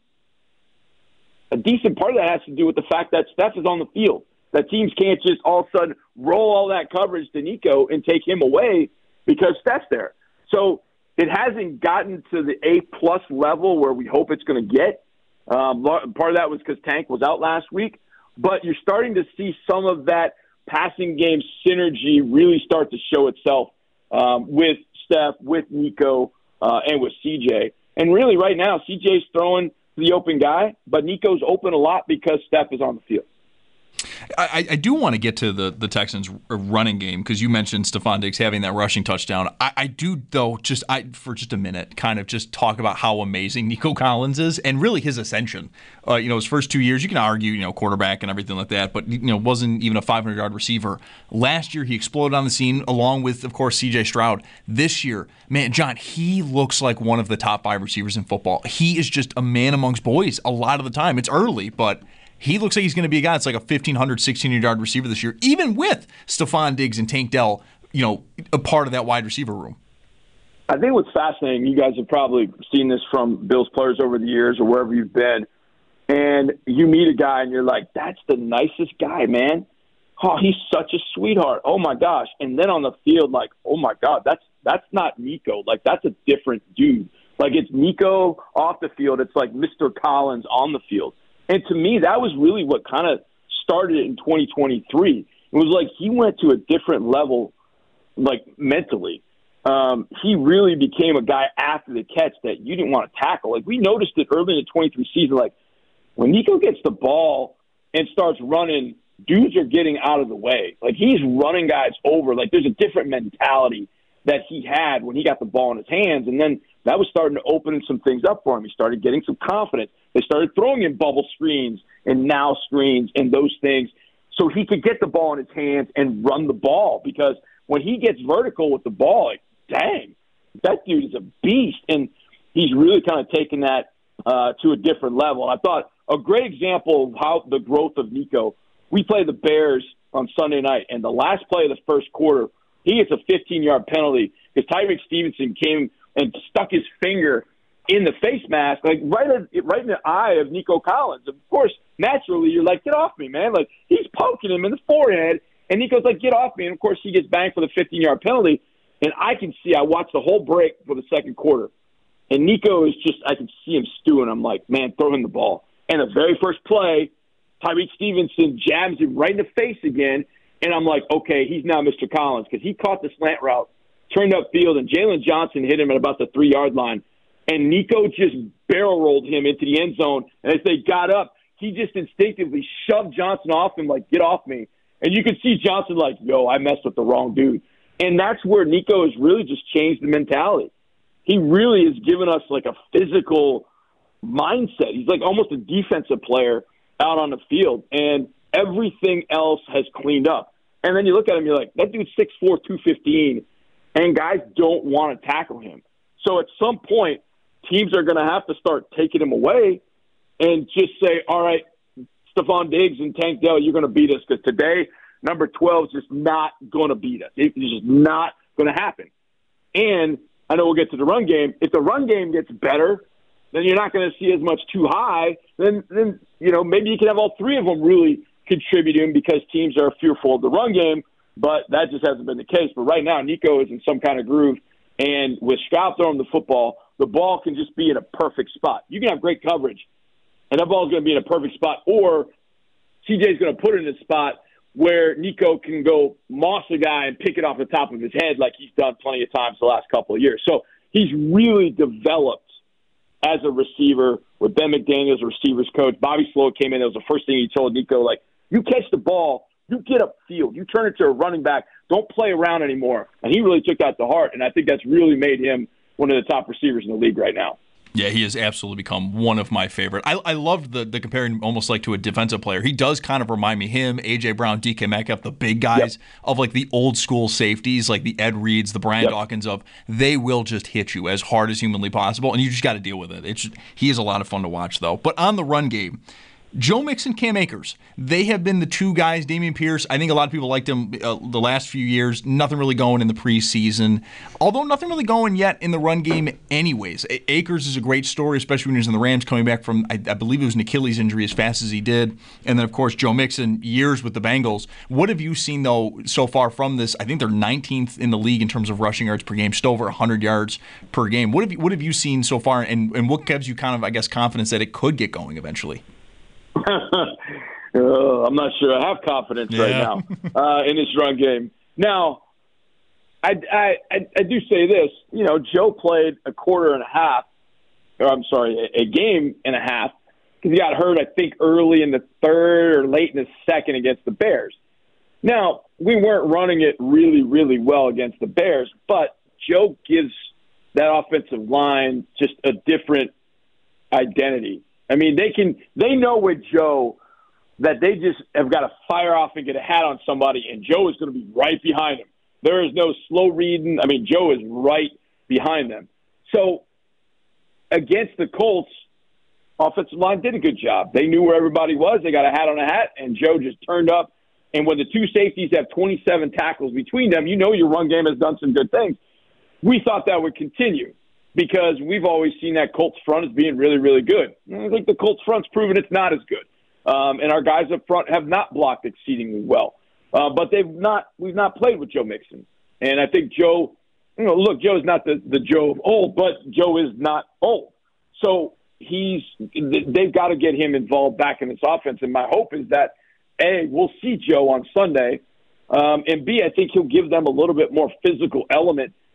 a decent part of that has to do with the fact that Steph is on the field. That teams can't just all of a sudden roll all that coverage to Nico and take him away because Steph's there. So it hasn't gotten to the A-plus level where we hope it's going to get. Um, part of that was because Tank was out last week. But you're starting to see some of that passing game synergy really start to show itself um, with Steph, with Nico, uh, and with C J. And really right now, C J's throwing to the open guy, but Nico's open a lot because Steph is on the field. I, I do want to get to the, the Texans' running game because you mentioned Stefon Diggs having that rushing touchdown. I, I do, though, just I for just a minute, kind of just talk about how amazing Nico Collins is and really his ascension. Uh, you know, his first two years, you can argue, you know, quarterback and everything like that, but, you know, wasn't even a five hundred yard receiver. Last year, he exploded on the scene along with, of course, C J Stroud. This year, man, John, he looks like one of the top five receivers in football. He is just a man amongst boys a lot of the time. It's early, but he looks like he's going to be a guy that's like a fifteen hundred, sixteen hundred yard receiver this year, even with Stefon Diggs and Tank Dell, you know, a part of that wide receiver room. I think what's fascinating, you guys have probably seen this from Bills players over the years or wherever you've been, and you meet a guy and you're like, that's the nicest guy, man. Oh, he's such a sweetheart. Oh, my gosh. And then on the field, like, oh, my God, that's that's not Nico. Like, that's a different dude. Like, it's Nico off the field. It's like Mister Collins on the field. And to me, that was really what kind of started in twenty twenty-three. It was like he went to a different level, like mentally. um, he really became a guy after the catch that you didn't want to tackle. Like, we noticed it early in the twenty-three season, like, when Nico gets the ball and starts running, dudes are getting out of the way. Like, he's running guys over. Like, there's a different mentality that he had when he got the ball in his hands, and then that was starting to open some things up for him. He started getting some confidence. They started throwing in bubble screens and now screens and those things so he could get the ball in his hands and run the ball, because when he gets vertical with the ball, like, dang, that dude is a beast, and he's really kind of taken that uh, to a different level. And I thought a great example of how the growth of Nico, we play the Bears on Sunday night, and the last play of the first quarter, he gets a fifteen-yard penalty because Tyreek Stevenson came and stuck his finger in the face mask, like right in, right in the eye of Nico Collins. Of course, naturally, you're like, get off me, man. Like, he's poking him in the forehead, and Nico's like, get off me. And, of course, he gets banged for the fifteen-yard penalty. And I can see, I watched the whole break for the second quarter, and Nico is just, I can see him stewing. I'm like, man, throw him the ball. And the very first play, Tyreek Stevenson jabs him right in the face again, and I'm like, okay, he's now Mister Collins, because he caught the slant route, turned upfield, and Jalen Johnson hit him at about the three-yard line. And Nico just barrel-rolled him into the end zone. And as they got up, he just instinctively shoved Johnson off him, like, get off me. And you could see Johnson like, yo, I messed with the wrong dude. And that's where Nico has really just changed the mentality. He really has given us like a physical mindset. He's like almost a defensive player out on the field, and everything else has cleaned up. And then you look at him, you're like, that dude's six four, two fifteen, and guys don't want to tackle him. So at some point, teams are going to have to start taking him away and just say, all right, Stephon Diggs and Tank Dell, you're going to beat us, because today – number twelve is just not going to beat us. It's just not going to happen. And I know we'll get to the run game. If the run game gets better, then you're not going to see as much too high. Then, then you know, maybe you can have all three of them really contributing because teams are fearful of the run game, but that just hasn't been the case. But right now, Nico is in some kind of groove, and with Stroud throwing the football, the ball can just be in a perfect spot. You can have great coverage, and that ball is going to be in a perfect spot, or C J's going to put it in a spot where Nico can go moss a guy and pick it off the top of his head like he's done plenty of times the last couple of years. So he's really developed as a receiver with Ben McDaniels, a receivers coach. Bobby Slow came in. That was the first thing he told Nico, like, you catch the ball, you get upfield, you turn it to a running back, don't play around anymore. And he really took that to heart, and I think that's really made him one of the top receivers in the league right now. Yeah, he has absolutely become one of my favorite. I, I loved the the comparing almost like to a defensive player. He does kind of remind me, him, A J. Brown, D K Metcalf, the big guys, yep, of like the old school safeties, like the Ed Reeds, the Brian, yep, Dawkins of, they will just hit you as hard as humanly possible, and you just got to deal with it. It's just, he is a lot of fun to watch, though. But on the run game, Joe Mixon, Cam Akers, they have been the two guys. Dameon Pierce, I think a lot of people liked him uh, the last few years. Nothing really going in the preseason. Although nothing really going yet in the run game anyways. A- Akers is a great story, especially when he was in the Rams, coming back from, I, I believe it was an Achilles injury as fast as he did. And then, of course, Joe Mixon, years with the Bengals. What have you seen, though, so far from this? I think they're nineteenth in the league in terms of rushing yards per game, still over one hundred yards per game. What have you, what have you seen so far, and, and what gives you kind of, I guess, confidence that it could get going eventually? uh, I'm not sure I have confidence yeah. right now uh, in this run game. Now, I, I, I, I do say this. You know, Joe played a quarter and a half, or I'm sorry, a, a game and a half, because he got hurt, I think, early in the third or late in the second against the Bears. Now, we weren't running it really, really well against the Bears, but Joe gives that offensive line just a different identity. I mean, they can they know with Joe that they just have got to fire off and get a hat on somebody, and Joe is going to be right behind him. There is no slow reading. I mean, Joe is right behind them. So against the Colts, offensive line did a good job. They knew where everybody was. They got a hat on a hat, and Joe just turned up. And when the two safeties have twenty-seven tackles between them, you know your run game has done some good things. We thought that would continue, because we've always seen that Colts front as being really, really good. I think the Colts front's proven it's not as good. Um, and our guys up front have not blocked exceedingly well. Uh, but they've not, we've not played with Joe Mixon. And I think Joe, you know, look, Joe's not the, the Joe of old, but Joe is not old. So he's, they've got to get him involved back in this offense. And my hope is that, A, we'll see Joe on Sunday. Um, and B, I think he'll give them a little bit more physical element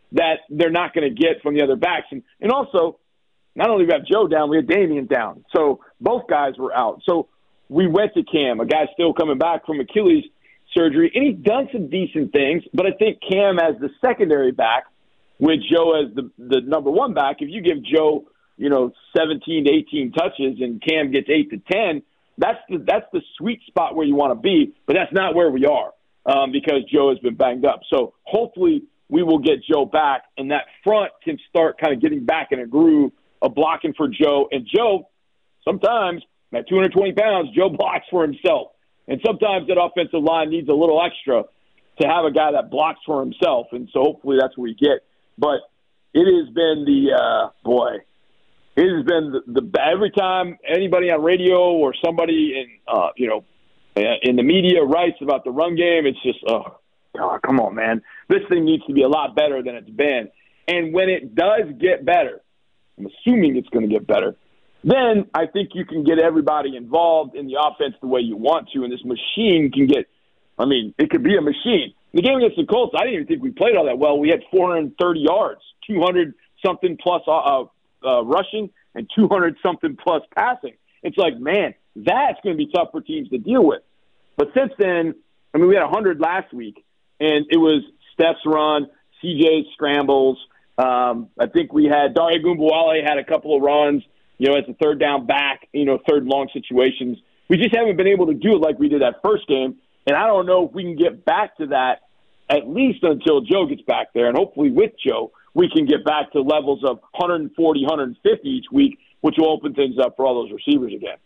that they're not going to get from the other backs. And, and also, not only do we have Joe down, we had Damian down. So both guys were out. So we went to Cam, a guy still coming back from Achilles surgery, and he's done some decent things. But I think Cam as the secondary back, with Joe as the the number one back, if you give Joe, you know, seventeen to eighteen touches and Cam gets eight to ten, that's the that's the sweet spot where you want to be. But that's not where we are um, because Joe has been banged up. So hopefully we will get Joe back, and that front can start kind of getting back in a groove of blocking for Joe. And Joe, sometimes at two hundred twenty pounds, Joe blocks for himself. And sometimes that offensive line needs a little extra to have a guy that blocks for himself. And so hopefully that's what we get. But it has been the, uh, boy, it has been the, the every time anybody on radio or somebody in, uh, you know, in the media writes about the run game, it's just, oh, God, come on, man. This thing needs to be a lot better than it's been. And when it does get better, I'm assuming it's going to get better, then I think you can get everybody involved in the offense the way you want to, and this machine can get, I mean, it could be a machine. The game against the Colts, I didn't even think we played all that well. We had four hundred thirty yards, two hundred something plus uh, uh, rushing, and two hundred something plus passing. It's like, man, that's going to be tough for teams to deal with. But since then, I mean, we had one hundred last week, and it was Steph's run, C J's scrambles. Um, I think we had Dare Ogunbowale had a couple of runs, you know, as a third down back, you know, third long situations. We just haven't been able to do it like we did that first game. And I don't know if we can get back to that at least until Joe gets back there. And hopefully with Joe, we can get back to levels of one forty, one fifty each week, which will open things up for all those receivers again.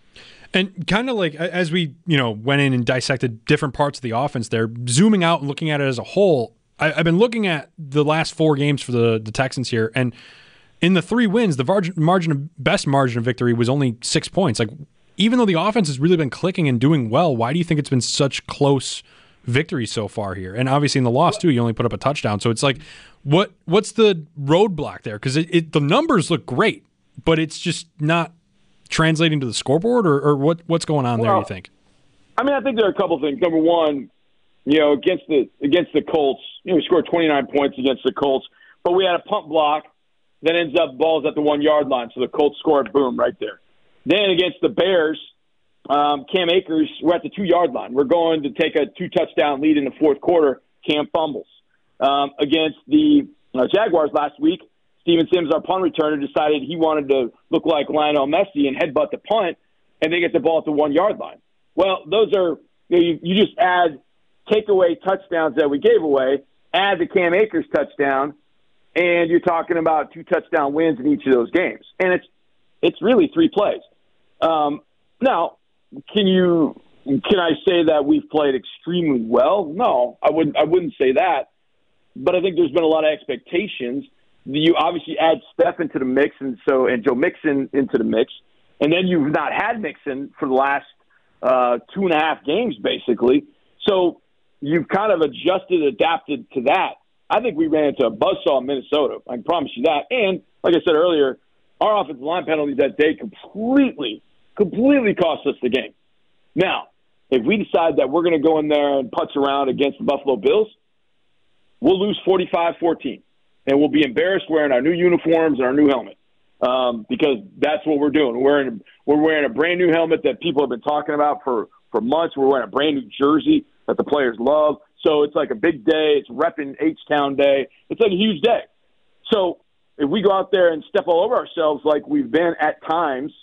And kind of like as we, you know, went in and dissected different parts of the offense there, zooming out and looking at it as a whole, I, I've been looking at the last four games for the, the Texans here. And in the three wins, the margin, margin of best margin of victory was only six points. Like, even though the offense has really been clicking and doing well, why do you think it's been such close victories so far here? And obviously in the loss too, you only put up a touchdown. So it's like, what what's the roadblock there? Because it, it, the numbers look great, but it's just not translating to the scoreboard, or, or what what's going on well, there, you think? I mean, I think there are a couple things. Number one, you know, against the against the Colts, you know, we scored twenty-nine points against the Colts, but we had a punt block that ends up balls at the one-yard line, so the Colts scored, boom, right there. Then against the Bears, um, Cam Akers, we're at the two-yard line. We're going to take a two-touchdown lead in the fourth quarter. Cam fumbles. Um, against the uh, Jaguars last week, Steven Sims, our punt returner, decided he wanted to look like Lionel Messi and headbutt the punt, and they get the ball at the one-yard line. Well, those are you, know, you, you just add takeaway touchdowns that we gave away, add the Cam Akers touchdown, and you're talking about two touchdown wins in each of those games. And it's it's really three plays. Um, now, can you can I say that we've played extremely well? No, I wouldn't. I wouldn't say that. But I think there's been a lot of expectations. You obviously add Steph into the mix, and so and Joe Mixon into the mix, and then you've not had Mixon for the last uh, two and a half games, basically. So you've kind of adjusted, adapted to that. I think we ran into a buzzsaw in Minnesota. I can promise you that. And like I said earlier, our offensive line penalties that day completely, completely cost us the game. Now, if we decide that we're going to go in there and putz around against the Buffalo Bills, we'll lose forty-five fourteen. And we'll be embarrassed wearing our new uniforms and our new helmet um, because that's what we're doing. We're, wearing a, we're wearing a brand-new helmet that people have been talking about for, for months. We're wearing a brand-new jersey that the players love. So it's like a big day. It's repping H-Town Day. It's like a huge day. So if we go out there and step all over ourselves like we've been at times,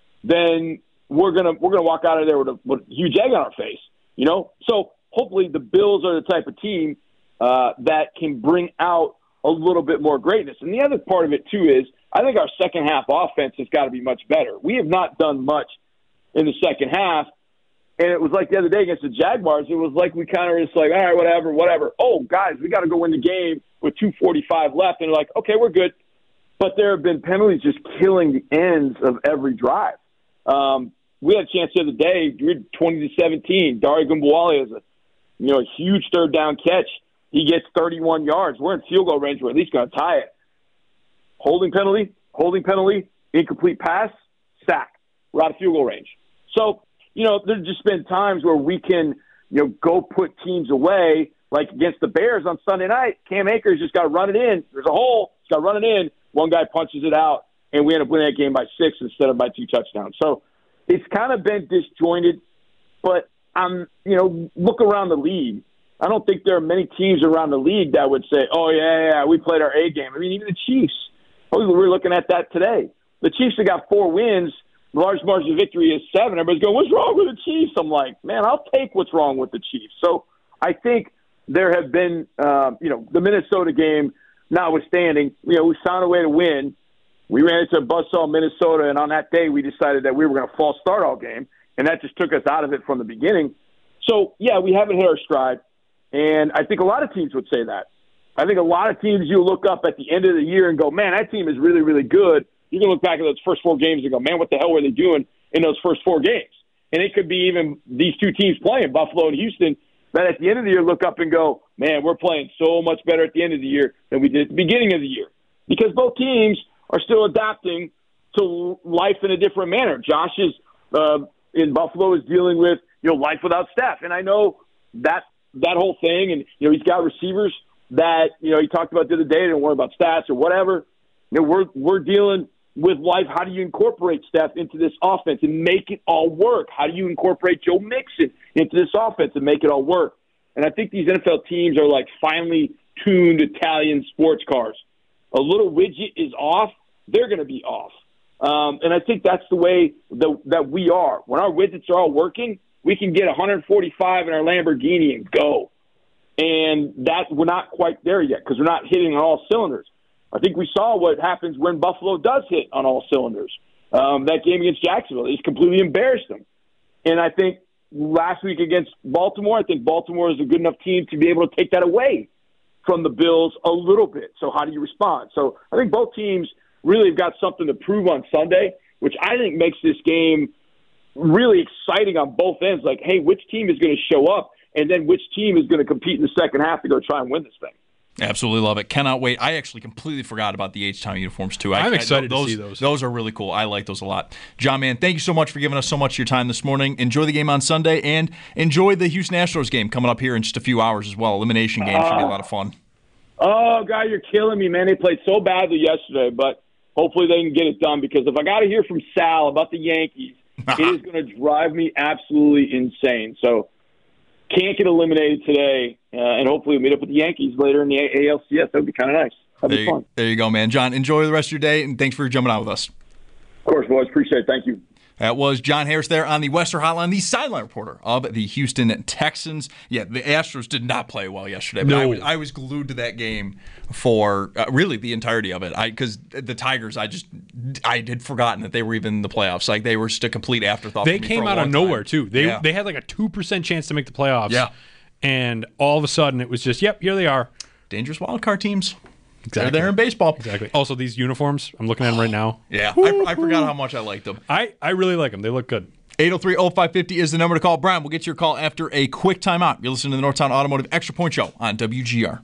then we're gonna we're gonna walk out of there with a, with a huge egg on our face, you know. So hopefully the Bills are the type of team uh, that can bring out a little bit more greatness. And the other part of it too is I think our second half offense has got to be much better. We have not done much in the second half. And it was like the other day against the Jaguars, it was like we kind of were just like, all right, whatever, whatever. Oh, guys, we got to go win the game with two forty-five left. And they're like, okay, we're good. But there have been penalties just killing the ends of every drive. Um, we had a chance the other day, we were twenty to seventeen. Dare Ogunbowale has a, you know, a huge third down catch. He gets thirty-one yards. We're in field goal range. We're at least going to tie it. Holding penalty, holding penalty, incomplete pass, sack. We're out of field goal range. So, you know, there's just been times where we can, you know, go put teams away like against the Bears on Sunday night, Cam Akers just got to run it in. There's a hole. He's got to run it in. One guy punches it out, and we end up winning that game by six instead of by two touchdowns. So it's kind of been disjointed, but I'm, you know, look around the league. I don't think there are many teams around the league that would say, oh, yeah, yeah, we played our A game. I mean, even the Chiefs. We were looking at that today. The Chiefs have got four wins. The large margin of victory is seven. Everybody's going, what's wrong with the Chiefs? I'm like, man, I'll take what's wrong with the Chiefs. So I think there have been, uh, you know, the Minnesota game notwithstanding, you know, we found a way to win. We ran into a buzzsaw in Minnesota, and on that day we decided that we were going to false start all game, and that just took us out of it from the beginning. So, yeah, we haven't hit our stride, and I think a lot of teams would say that. I think a lot of teams you look up at the end of the year and go, man, that team is really, really good. You can look back at those first four games and go, man, what the hell were they doing in those first four games? And it could be even these two teams playing, Buffalo and Houston, that at the end of the year look up and go, man, we're playing so much better at the end of the year than we did at the beginning of the year. Because both teams are still adapting to life in a different manner. Josh is uh, in Buffalo is dealing with, you know, life without Steph. And I know that that whole thing, and, you know, he's got receivers that, you know, he talked about the other day, don't worry about stats or whatever. You know, we're we're dealing with life. How do you incorporate Steph into this offense and make it all work? How do you incorporate Joe Mixon into this offense and make it all work? And I think these N F L teams are like finely tuned Italian sports cars. A little widget is off, they're going to be off. Um, and I think that's the way the, that we are. When our widgets are all working, we can get one forty-five in our Lamborghini and go. And that we're not quite there yet because we're not hitting on all cylinders. I think we saw what happens when Buffalo does hit on all cylinders. Um, that game against Jacksonville, they just completely embarrassed them. And I think last week against Baltimore, I think Baltimore is a good enough team to be able to take that away from the Bills a little bit. So how do you respond? So I think both teams really have got something to prove on Sunday, which I think makes this game really exciting on both ends. Like, hey, which team is going to show up, and then which team is going to compete in the second half to go try and win this thing? Absolutely love it. Cannot wait. I actually completely forgot about the H-Town uniforms, too. I, I'm excited I, those, to see those. Those are really cool. I like those a lot. John, man, thank you so much for giving us so much of your time this morning. Enjoy the game on Sunday, and enjoy the Houston Astros game coming up here in just a few hours as well. Elimination game uh, should be a lot of fun. Oh, God, you're killing me, man. They played so badly yesterday, but hopefully they can get it done, because if I got to hear from Sal about the Yankees, it is going to drive me absolutely insane. So can't get eliminated today, uh, and hopefully we'll meet up with the Yankees later in the A L C S. That would be kind of nice. That'd be fun. You, there you go, man. John, enjoy the rest of your day, and thanks for jumping out with us. Of course, boys. Appreciate it. Thank you. That was John Harris there on the Western Hotline, the sideline reporter of the Houston Texans. Yeah, the Astros did not play well yesterday, but no. I, was, I was glued to that game for uh, really the entirety of it. I because the Tigers, I just I had forgotten that they were even in the playoffs. Like, they were just a complete afterthought. They for me came for out of time. nowhere too. They yeah. they had like a two percent chance to make the playoffs. Yeah, and all of a sudden it was just, yep, here they are. Dangerous wild card teams. Exactly. They're there in baseball. Exactly. Also, these uniforms, I'm looking at them right now. Yeah, I, I forgot how much I liked them. I, I really like them. They look good. eight oh three oh five five oh is the number to call. Brian, we'll get your call after a quick timeout. You're listening to the Northtown Automotive Extra Point Show on W G R.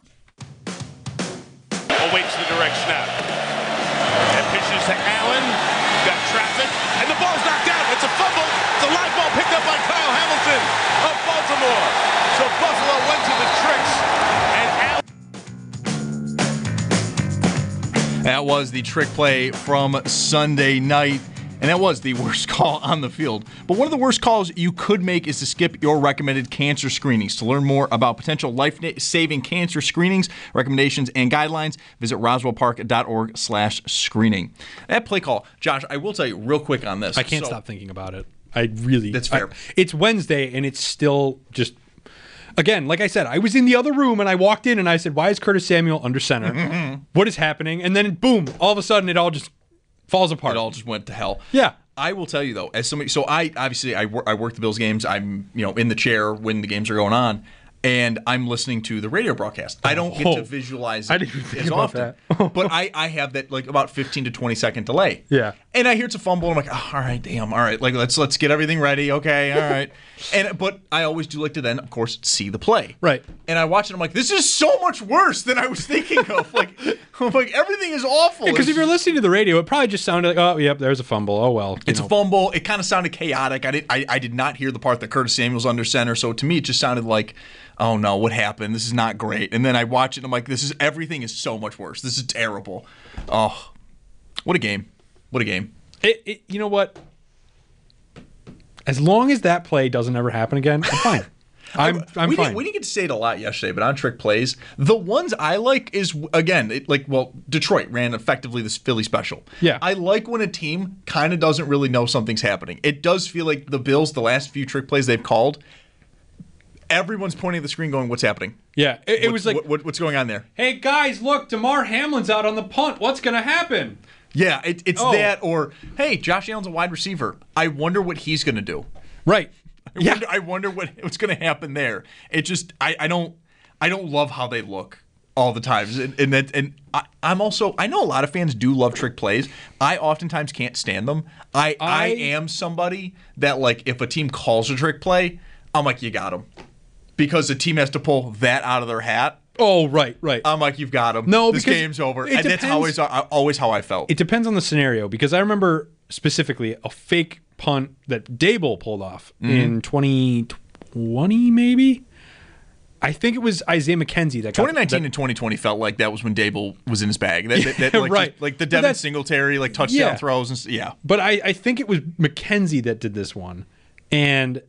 Awaits the direct snap. And pitches to Allen. Got traffic. And the ball's knocked out. It's a fumble. It's a live ball picked up by Kyle Hamilton of Baltimore. So Buffalo went to the tricks. And Allen. That was the trick play from Sunday night, and that was the worst call on the field. But one of the worst calls you could make is to skip your recommended cancer screenings. To learn more about potential life-saving cancer screenings, recommendations, and guidelines, visit roswellpark.org slash screening. That play call, Josh, I will tell you real quick on this. I can't so, stop thinking about it. I really... That's fair. I, it's Wednesday, and it's still just... Again, like I said, I was in the other room and I walked in and I said, why is Curtis Samuel under center? What is happening? And then, boom, all of a sudden it all just falls apart. It all just went to hell. Yeah. I will tell you, though, as somebody, so I obviously I work, I work the Bills games. I'm, you know, in the chair when the games are going on, and I'm listening to the radio broadcast. I don't get oh, to visualize I it didn't think as about often, that. but I, I have that like about fifteen to twenty second delay. Yeah. And I hear it's a fumble, and I'm like, oh, all right, damn, all right, like let's let's get everything ready, okay, all right. And but I always do like to then, of course, see the play. Right. And I watch it, I'm like, this is so much worse than I was thinking of. Like, I'm like everything is awful. Because if you're listening to the radio, it probably just sounded like, oh, yep, there's a fumble. Oh well. It's know. a fumble. It kind of sounded chaotic. I did I, I did not hear the part that Curtis Samuel's under center, so to me it just sounded like oh no, what happened? This is not great. And then I watch it and I'm like, this is everything is so much worse. This is terrible. Oh, what a game. What a game. It, it, you know what? As long as that play doesn't ever happen again, I'm fine. I'm, I'm we fine. Didn't, we didn't get to say it a lot yesterday, but on trick plays, the ones I like is, again, it, like, well, Detroit ran effectively this Philly special. Yeah. I like when a team kind of doesn't really know something's happening. It does feel like the Bills, the last few trick plays they've called, everyone's pointing at the screen going, what's happening? Yeah, it, it what, was like, what, what, what's going on there? Hey, guys, look, DeMar Hamlin's out on the punt. What's going to happen? Yeah, it, it's Oh. that, or, hey, Josh Allen's a wide receiver. I wonder what he's going to do. Right. I Yeah. wonder, I wonder what, what's going to happen there. It just, I, I don't, I don't love how they look all the times, and and, that, and I, I'm also, I know a lot of fans do love trick plays. I oftentimes can't stand them. I, I, I- am somebody that, like, if a team calls a trick play, I'm like, you got them, because the team has to pull that out of their hat. Oh, right, right. I'm like, you've got them. No, this because game's over, it and that's depends- always, always how I felt. It depends on the scenario, because I remember specifically a fake punt that Dable pulled off Mm-hmm. in twenty twenty, maybe. I think it was Isaiah McKenzie that got twenty nineteen that, and twenty twenty felt like that was when Dable was in his bag. That, that, that, like, Right. just, like the But Devin that's- Singletary, like touchdown Yeah. throws, and s- yeah. But I, I think it was McKenzie that did this one. And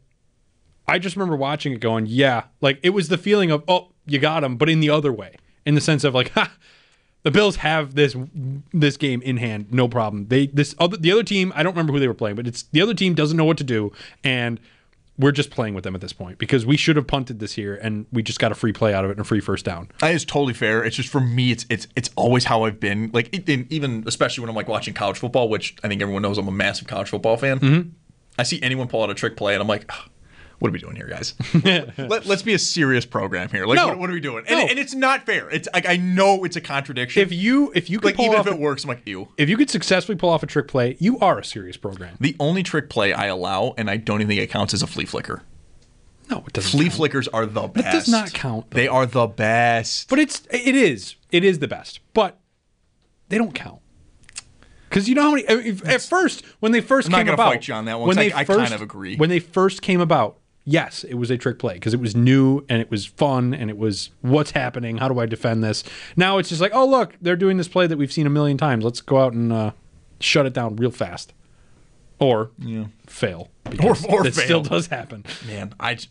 I just remember watching it going, yeah, like it was the feeling of, oh, you got him, but in the other way, in the sense of like, ha, the Bills have this this game in hand, no problem. They this other the other team, I don't remember who they were playing, but it's the other team doesn't know what to do, and we're just playing with them at this point because we should have punted this here, and we just got a free play out of it and a free first down. That is totally fair. It's just for me, it's it's it's always how I've been. Like it, in, even especially when I'm like watching college football, which I think everyone knows I'm a massive college football fan. Mm-hmm. I see anyone pull out a trick play, and I'm like, "Ugh, what are we doing here, guys? Let, let's be a serious program here. Like, No. what, what are we doing? And, No. and it's not fair. It's like I know it's a contradiction. If you if you could like pull even off if it a- works, I'm like, ew. if you could successfully pull off a trick play, you are a serious program. The only trick play I allow, and I don't even think it counts, is a flea flicker. No, it doesn't. Flea count. flickers are the best. That does not count, though. They are the best. But it's it is it is the best, but they don't count because you know how many. I mean, if- at first, when they first I'm not came gonna about, fight you on that one, when 'cause they I- I first, kind of agree. When they first came about, yes, it was a trick play because it was new and it was fun and it was what's happening. How do I defend this? Now it's just like, oh look, they're doing this play that we've seen a million times. Let's go out and uh, shut it down real fast, or fail. because Or- or it fail. still does happen. Man, I j-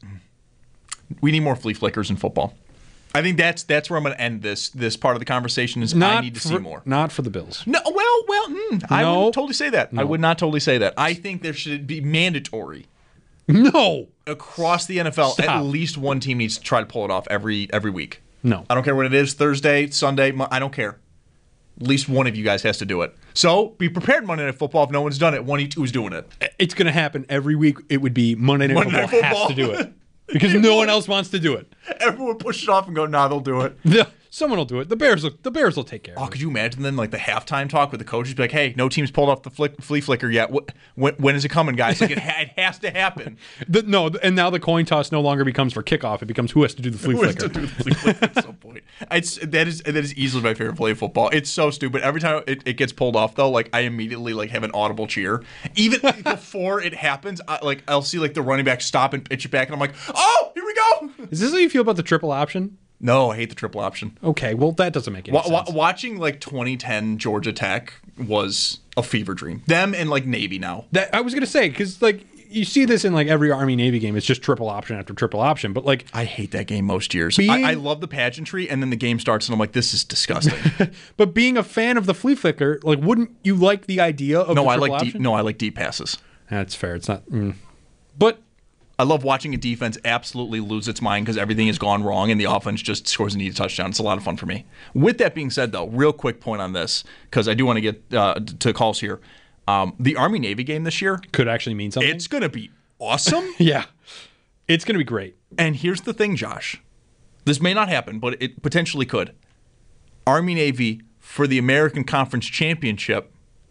we need more flea flickers in football. I think that's that's where I'm going to end this this part of the conversation. Is Not I need to for, see more. Not for the Bills. No, well, well, mm, I No. wouldn't totally say that. I No. would not totally say that. I think there should be mandatory No. across the N F L. At Stop. least one team needs to try to pull it off every every week. No. I don't care what it is. Thursday, Sunday, Mo- I don't care. At least one of you guys has to do it. So be prepared, Monday Night Football. If no one's done it, one of you is doing it. It's going to happen every week. It would be Monday Night Monday Football, Night Football. has to do it because no one else wants to do it. Everyone push it off and go, nah, they'll do it. Yeah, someone will do it. The Bears will. The Bears will take care Oh, of it. could you imagine then, like the halftime talk with the coaches, be like, "Hey, no team's pulled off the flick, flea flicker yet. What, when, when is it coming, guys? Like, it, ha- it has to happen." The, no, and now the coin toss no longer becomes for kickoff. It becomes who has to do the flea Who has flicker. to do the flea flicker at some point? It's that is that is easily my favorite play of football. It's so stupid. Every time it, it gets pulled off, though, like I immediately like have an audible cheer. Even before it happens, I, like I'll see like the running back stop and pitch it back, and I'm like, "Oh, here we go." Is this how you feel about the triple option? No, I hate the triple option. Okay, well that doesn't make any Wa- sense. wa- watching like twenty ten Georgia Tech was a fever dream. Them and like Navy now. That I was gonna say because like you see this in like every Army Navy game. It's just triple option after triple option. But like, I hate that game most years. Being- I, I love the pageantry, and then the game starts, and I'm like, this is disgusting. but being a fan of the flea flicker, like, wouldn't you like the idea of no, the I triple like option? deep. No, I like deep passes. That's fair. It's not. Mm. But I love watching a defense absolutely lose its mind because everything has gone wrong, and the offense just scores an easy touchdown. It's a lot of fun for me. With that being said, though, real quick point on this because I do want to get uh, to calls here. Um, the Army Navy game this year could actually mean something. It's going to be awesome. Yeah, it's gonna be great. And here's the thing, Josh. This may not happen, but it potentially could. Army Navy for the American Conference Championship.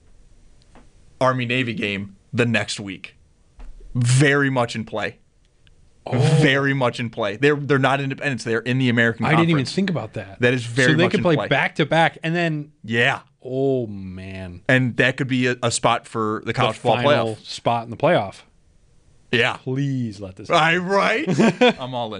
Army Navy game the next week. Very much in play. Oh. Very much in play. They're they're not independents. They're in the American I Conference. didn't even think about that. That is very so they much could in play play. back to back, and then Yeah. oh man, And that could be a, a spot for the college the football final playoff. spot in the playoff. Yeah. Please let this. I right. I'm all in.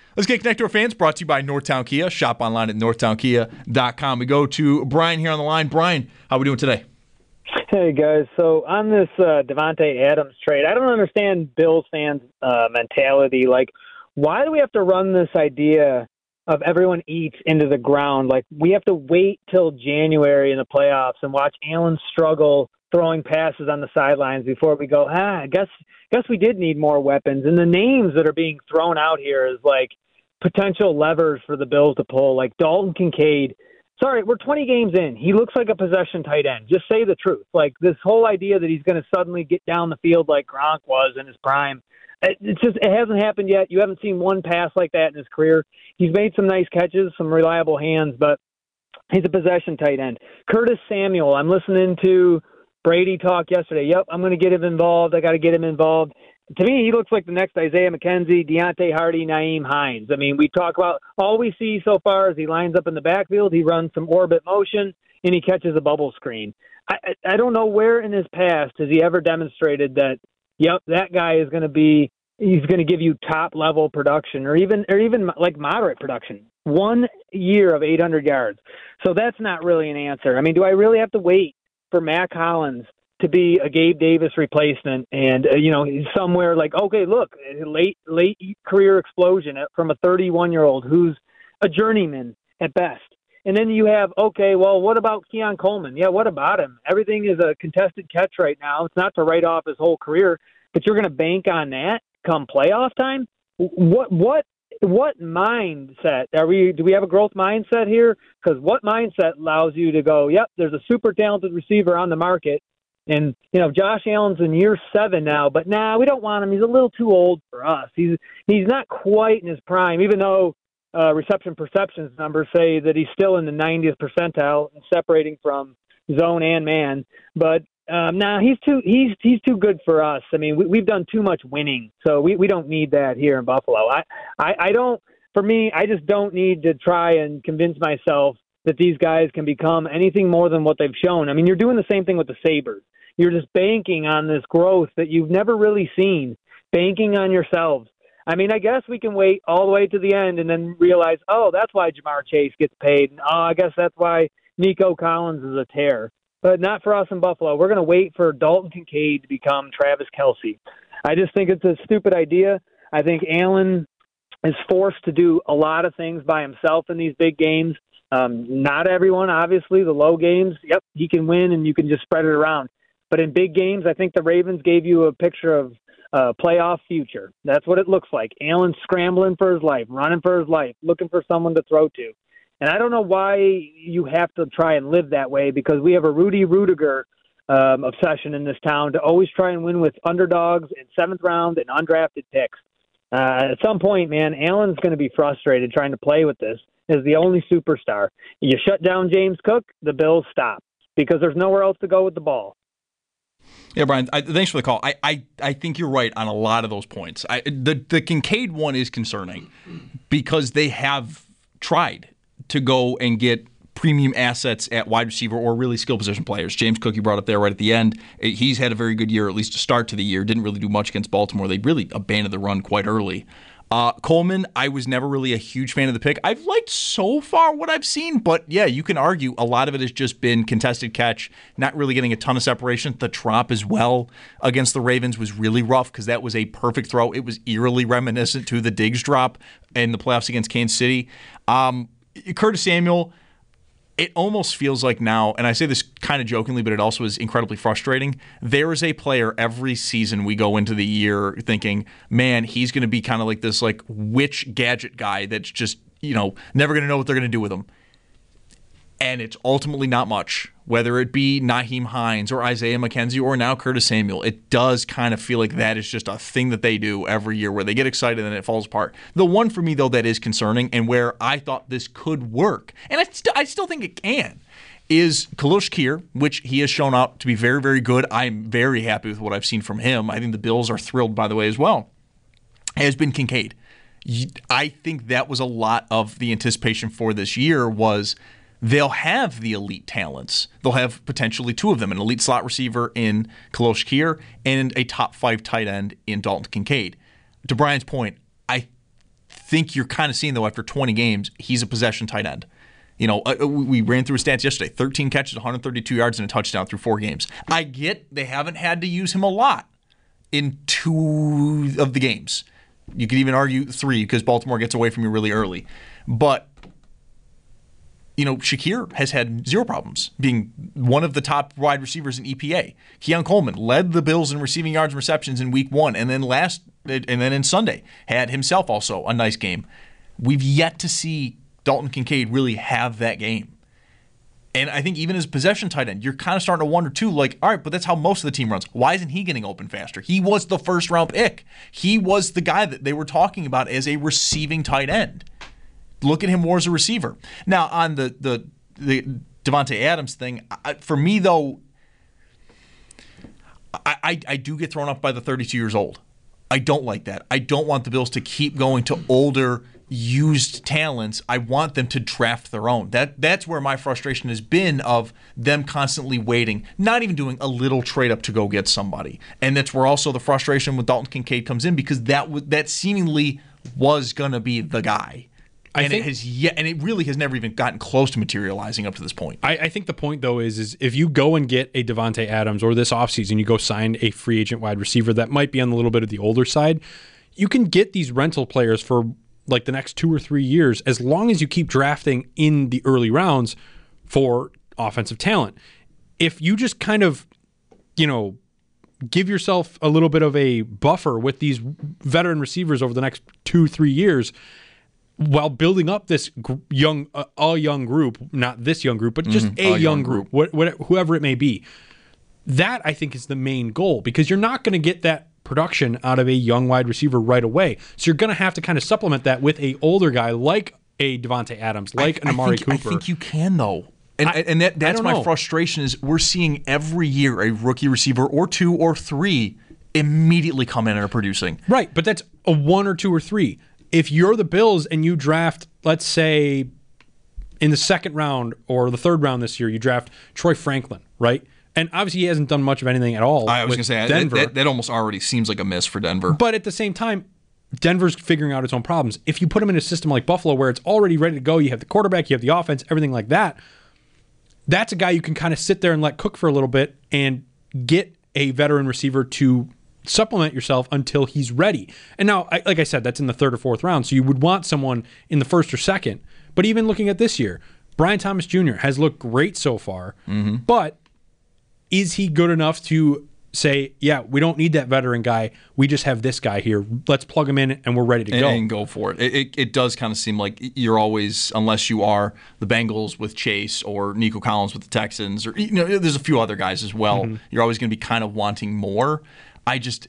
Let's get connected to our fans. Brought to you by Northtown Kia. Shop online at northtown kia dot com. We go to Brian here on the line. Brian, how are we doing today? Hey, guys. So on this uh, Davante Adams trade, I don't understand Bills fans' uh, mentality. Like, why do we have to run this idea of everyone eats into the ground? Like, we have to wait till January in the playoffs and watch Allen struggle throwing passes on the sidelines before we go, ah, I guess, guess we did need more weapons. And the names that are being thrown out here is like potential levers for the Bills to pull, like Dalton Kincaid. Sorry, we're twenty games in. He looks like a possession tight end. Just say the truth. Like, this whole idea that he's going to suddenly get down the field like Gronk was in his prime, it's just, it hasn't happened yet. You haven't seen one pass like that in his career. He's made some nice catches, some reliable hands, but he's a possession tight end. Curtis Samuel, I'm listening to Brady talk yesterday. Yep, I'm going to get him involved. I got to get him involved. To me, he looks like the next Isaiah McKenzie, Deontay Hardy, Nyheim Hines. I mean, we talk about all we see so far is he lines up in the backfield, he runs some orbit motion, and he catches a bubble screen. I, I don't know where in his past has he ever demonstrated that, yep, that guy is going to be, he's going to give you top-level production or even or even like moderate production. One year of eight hundred yards. So that's not really an answer. I mean, do I really have to wait for Mac Hollins to be a Gabe Davis replacement and, uh, you know, somewhere like, okay, look, late late career explosion from a thirty-one-year-old who's a journeyman at best. And then you have, okay, well, what about Keon Coleman? Yeah, what about him? Everything is a contested catch right now. It's not to write off his whole career, but you're going to bank on that come playoff time? What what what mindset are we? Do we have a growth mindset here? Because what mindset allows you to go, yep, there's a super talented receiver on the market. And, you know, Josh Allen's in year seven now, but nah, we don't want him. He's a little too old for us. He's he's not quite in his prime, even though uh, reception perceptions numbers say that he's still in the ninetieth percentile, separating from zone and man. But um, nah, he's too he's he's too good for us. I mean, we, we've done too much winning, so we, we don't need that here in Buffalo. I, I I don't. For me, I just don't need to try and convince myself that these guys can become anything more than what they've shown. I mean, you're doing the same thing with the Sabres. You're just banking on this growth that you've never really seen, banking on yourselves. I mean, I guess we can wait all the way to the end and then realize, oh, that's why Jamar Chase gets paid. And, oh, I guess that's why Nico Collins is a tear. But not for us in Buffalo. We're going to wait for Dalton Kincaid to become Travis Kelce. I just think it's a stupid idea. I think Allen is forced to do a lot of things by himself in these big games. Um, not everyone, obviously. The low games, yep, he can win and you can just spread it around. But in big games, I think the Ravens gave you a picture of uh, playoff future. That's what it looks like. Allen scrambling for his life, running for his life, looking for someone to throw to. And I don't know why you have to try and live that way, because we have a Rudy Rudiger um, obsession in this town to always try and win with underdogs in seventh round and undrafted picks. Uh, at some point, man, Allen's going to be frustrated trying to play with this as the only superstar. You shut down James Cook, the Bills stop because there's nowhere else to go with the ball. Yeah, Brian, I, thanks for the call. I, I, I think you're right on a lot of those points. I, the, the Kincaid one is concerning because they have tried to go and get premium assets at wide receiver or really skill position players. James Cook, you brought up there right at the end. He's had a very good year, at least to start to the year. Didn't really do much against Baltimore. They really abandoned the run quite early. Uh, Coleman, I was never really a huge fan of the pick. I've liked so far what I've seen, but yeah, you can argue a lot of it has just been contested catch, not really getting a ton of separation. The drop as well against the Ravens was really rough because that was a perfect throw. It was eerily reminiscent to the Diggs drop in the playoffs against Kansas City. Um, Curtis Samuel, it almost feels like now, and I say this kind of jokingly, but it also is incredibly frustrating. There is a player every season we go into the year thinking, man, he's going to be kind of like this like witch gadget guy that's just, you know, never going to know what they're going to do with him. And it's ultimately not much, whether it be Nyheim Hines or Isaiah McKenzie or now Curtis Samuel. It does kind of feel like that is just a thing that they do every year where they get excited and it falls apart. The one for me, though, that is concerning and where I thought this could work, and I, st- I still think it can, is Khalil Shakir, which he has shown out to be very, very good. I'm very happy with what I've seen from him. I think the Bills are thrilled, by the way, as well. Has been Kincaid. I think that was a lot of the anticipation for this year was they'll have the elite talents. They'll have potentially two of them, an elite slot receiver in Khalil Shakir and a top five tight end in Dalton Kincaid. To Brian's point, I think you're kind of seeing, though, after twenty games, he's a possession tight end. You know, uh, we ran through his stats yesterday. thirteen catches, one hundred thirty-two yards, and a touchdown through four games. I get they haven't had to use him a lot in two of the games. You could even argue three because Baltimore gets away from you really early. But, you know, Shakir has had zero problems being one of the top wide receivers in E P A. Keon Coleman led the Bills in receiving yards and receptions in week one, and then last, and then in Sunday had himself also a nice game. We've yet to see Dalton Kincaid really have that game. And I think even as possession tight end, you're kind of starting to wonder too, like, all right, but that's how most of the team runs. Why isn't he getting open faster? He was the first round pick. He was the guy that they were talking about as a receiving tight end. Look at him more as a receiver. Now, on the the, the Davante Adams thing, I, for me, though, I, I, I do get thrown off by the thirty-two years old. I don't like that. I don't want the Bills to keep going to older, used talents. I want them to draft their own. That That's where my frustration has been of them constantly waiting, not even doing a little trade up to go get somebody. And that's where also the frustration with Dalton Kincaid comes in because that w- that seemingly was going to be the guy. I and think, it has yet, and it really has never even gotten close to materializing up to this point. I, I think the point, though, is, is if you go and get a Davante Adams or this offseason, you go sign a free agent wide receiver that might be on a little bit of the older side, you can get these rental players for like the next two or three years as long as you keep drafting in the early rounds for offensive talent. If you just kind of, you know, give yourself a little bit of a buffer with these veteran receivers over the next two, three years, while building up this gr- young, uh, a young group, not this young group, but just mm-hmm. a, a young, young group, group. What, what, whoever it may be. That, I think, is the main goal because you're not going to get that production out of a young wide receiver right away. So you're going to have to kind of supplement that with a older guy like a Davante Adams, like I, an Amari I think, Cooper. I think you can, though. And, I, and that, that's my know. frustration is we're seeing every year a rookie receiver or two or three immediately come in and are producing. Right, but that's a one or two or three. If you're the Bills and you draft, let's say, in the second round or the third round this year, you draft Troy Franklin, right? And obviously he hasn't done much of anything at all. I was going to say, Denver. that, that, that almost already seems like a miss for Denver. But at the same time, Denver's figuring out its own problems. If you put him in a system like Buffalo where it's already ready to go, you have the quarterback, you have the offense, everything like that, that's a guy you can kind of sit there and let cook for a little bit and get a veteran receiver to supplement yourself until he's ready. And now, I, like I said, that's in the third or fourth round, so you would want someone in the first or second. But even looking at this year, Brian Thomas Junior has looked great so far, mm-hmm. but is he good enough to say, yeah, we don't need that veteran guy, we just have this guy here, let's plug him in and we're ready to and, go. And go for it. It, it. it does kind of seem like you're always, unless you are the Bengals with Chase or Nico Collins with the Texans, or you know, there's a few other guys as well, mm-hmm. you're always going to be kind of wanting more. I just,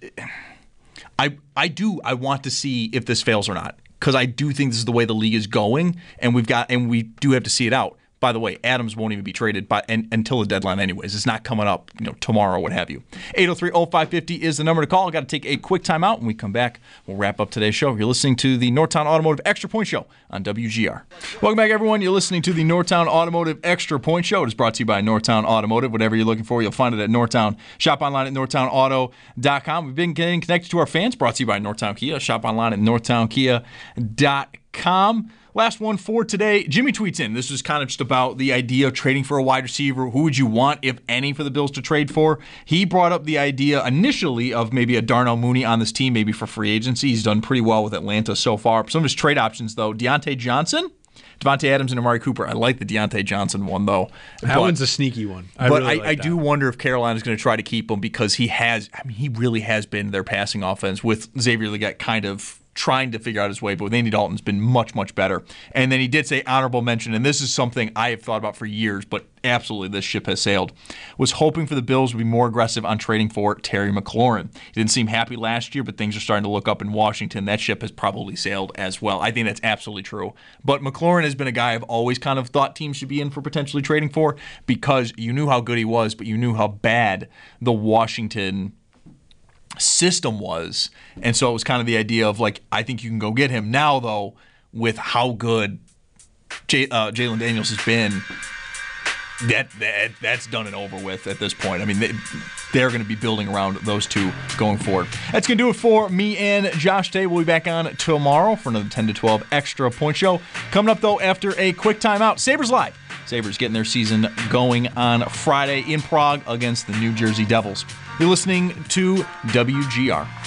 I I do, I want to see if this fails or not, because I do think this is the way the league is going, and we've got, and we do have to see it out. By the way, Adams won't even be traded by and, until the deadline anyways. It's not coming up, you know, tomorrow or what have you. eight oh three oh five five oh is the number to call. I've got to take a quick time out. When we come back, we'll wrap up today's show. You're listening to the Northtown Automotive Extra Point Show on W G R. Welcome back, everyone. You're listening to the Northtown Automotive Extra Point Show. It is brought to you by Northtown Automotive. Whatever you're looking for, you'll find it at Northtown. Shop online at northtown auto dot com. We've been getting connected to our fans. Brought to you by Northtown Kia. Shop online at northtown kia dot com. Last one for today. Jimmy tweets in. This is kind of just about the idea of trading for a wide receiver. Who would you want, if any, for the Bills to trade for? He brought up the idea initially of maybe a Darnell Mooney on this team, maybe for free agency. He's done pretty well with Atlanta so far. Some of his trade options, though, Deontay Johnson, Davante Adams, and Amari Cooper. I like the Deontay Johnson one, though. That but, one's a sneaky one. I but really I, like I that. do wonder if Carolina's going to try to keep him because he has, I mean, he really has been their passing offense with Xavier Legette kind of trying to figure out his way, but with Andy Dalton's been much, much better. And then he did say honorable mention, and this is something I have thought about for years, but absolutely this ship has sailed, was hoping for the Bills would be more aggressive on trading for Terry McLaurin. He didn't seem happy last year, but things are starting to look up in Washington. That ship has probably sailed as well. I think that's absolutely true. But McLaurin has been a guy I've always kind of thought teams should be in for potentially trading for because you knew how good he was, but you knew how bad the Washington system was, and so it was kind of the idea of like, I think you can go get him now, though, with how good J- uh, Jalen Daniels has been. that, that that's done and over with at this point. I mean, they, they're going to be building around those two going forward. That's going to do it for me and Josh today. We'll be back on tomorrow for another ten to twelve Extra Point Show. Coming up, though, after a quick timeout, Sabres Live. Sabres getting their season going on Friday in Prague against the New Jersey Devils. You're listening to W G R.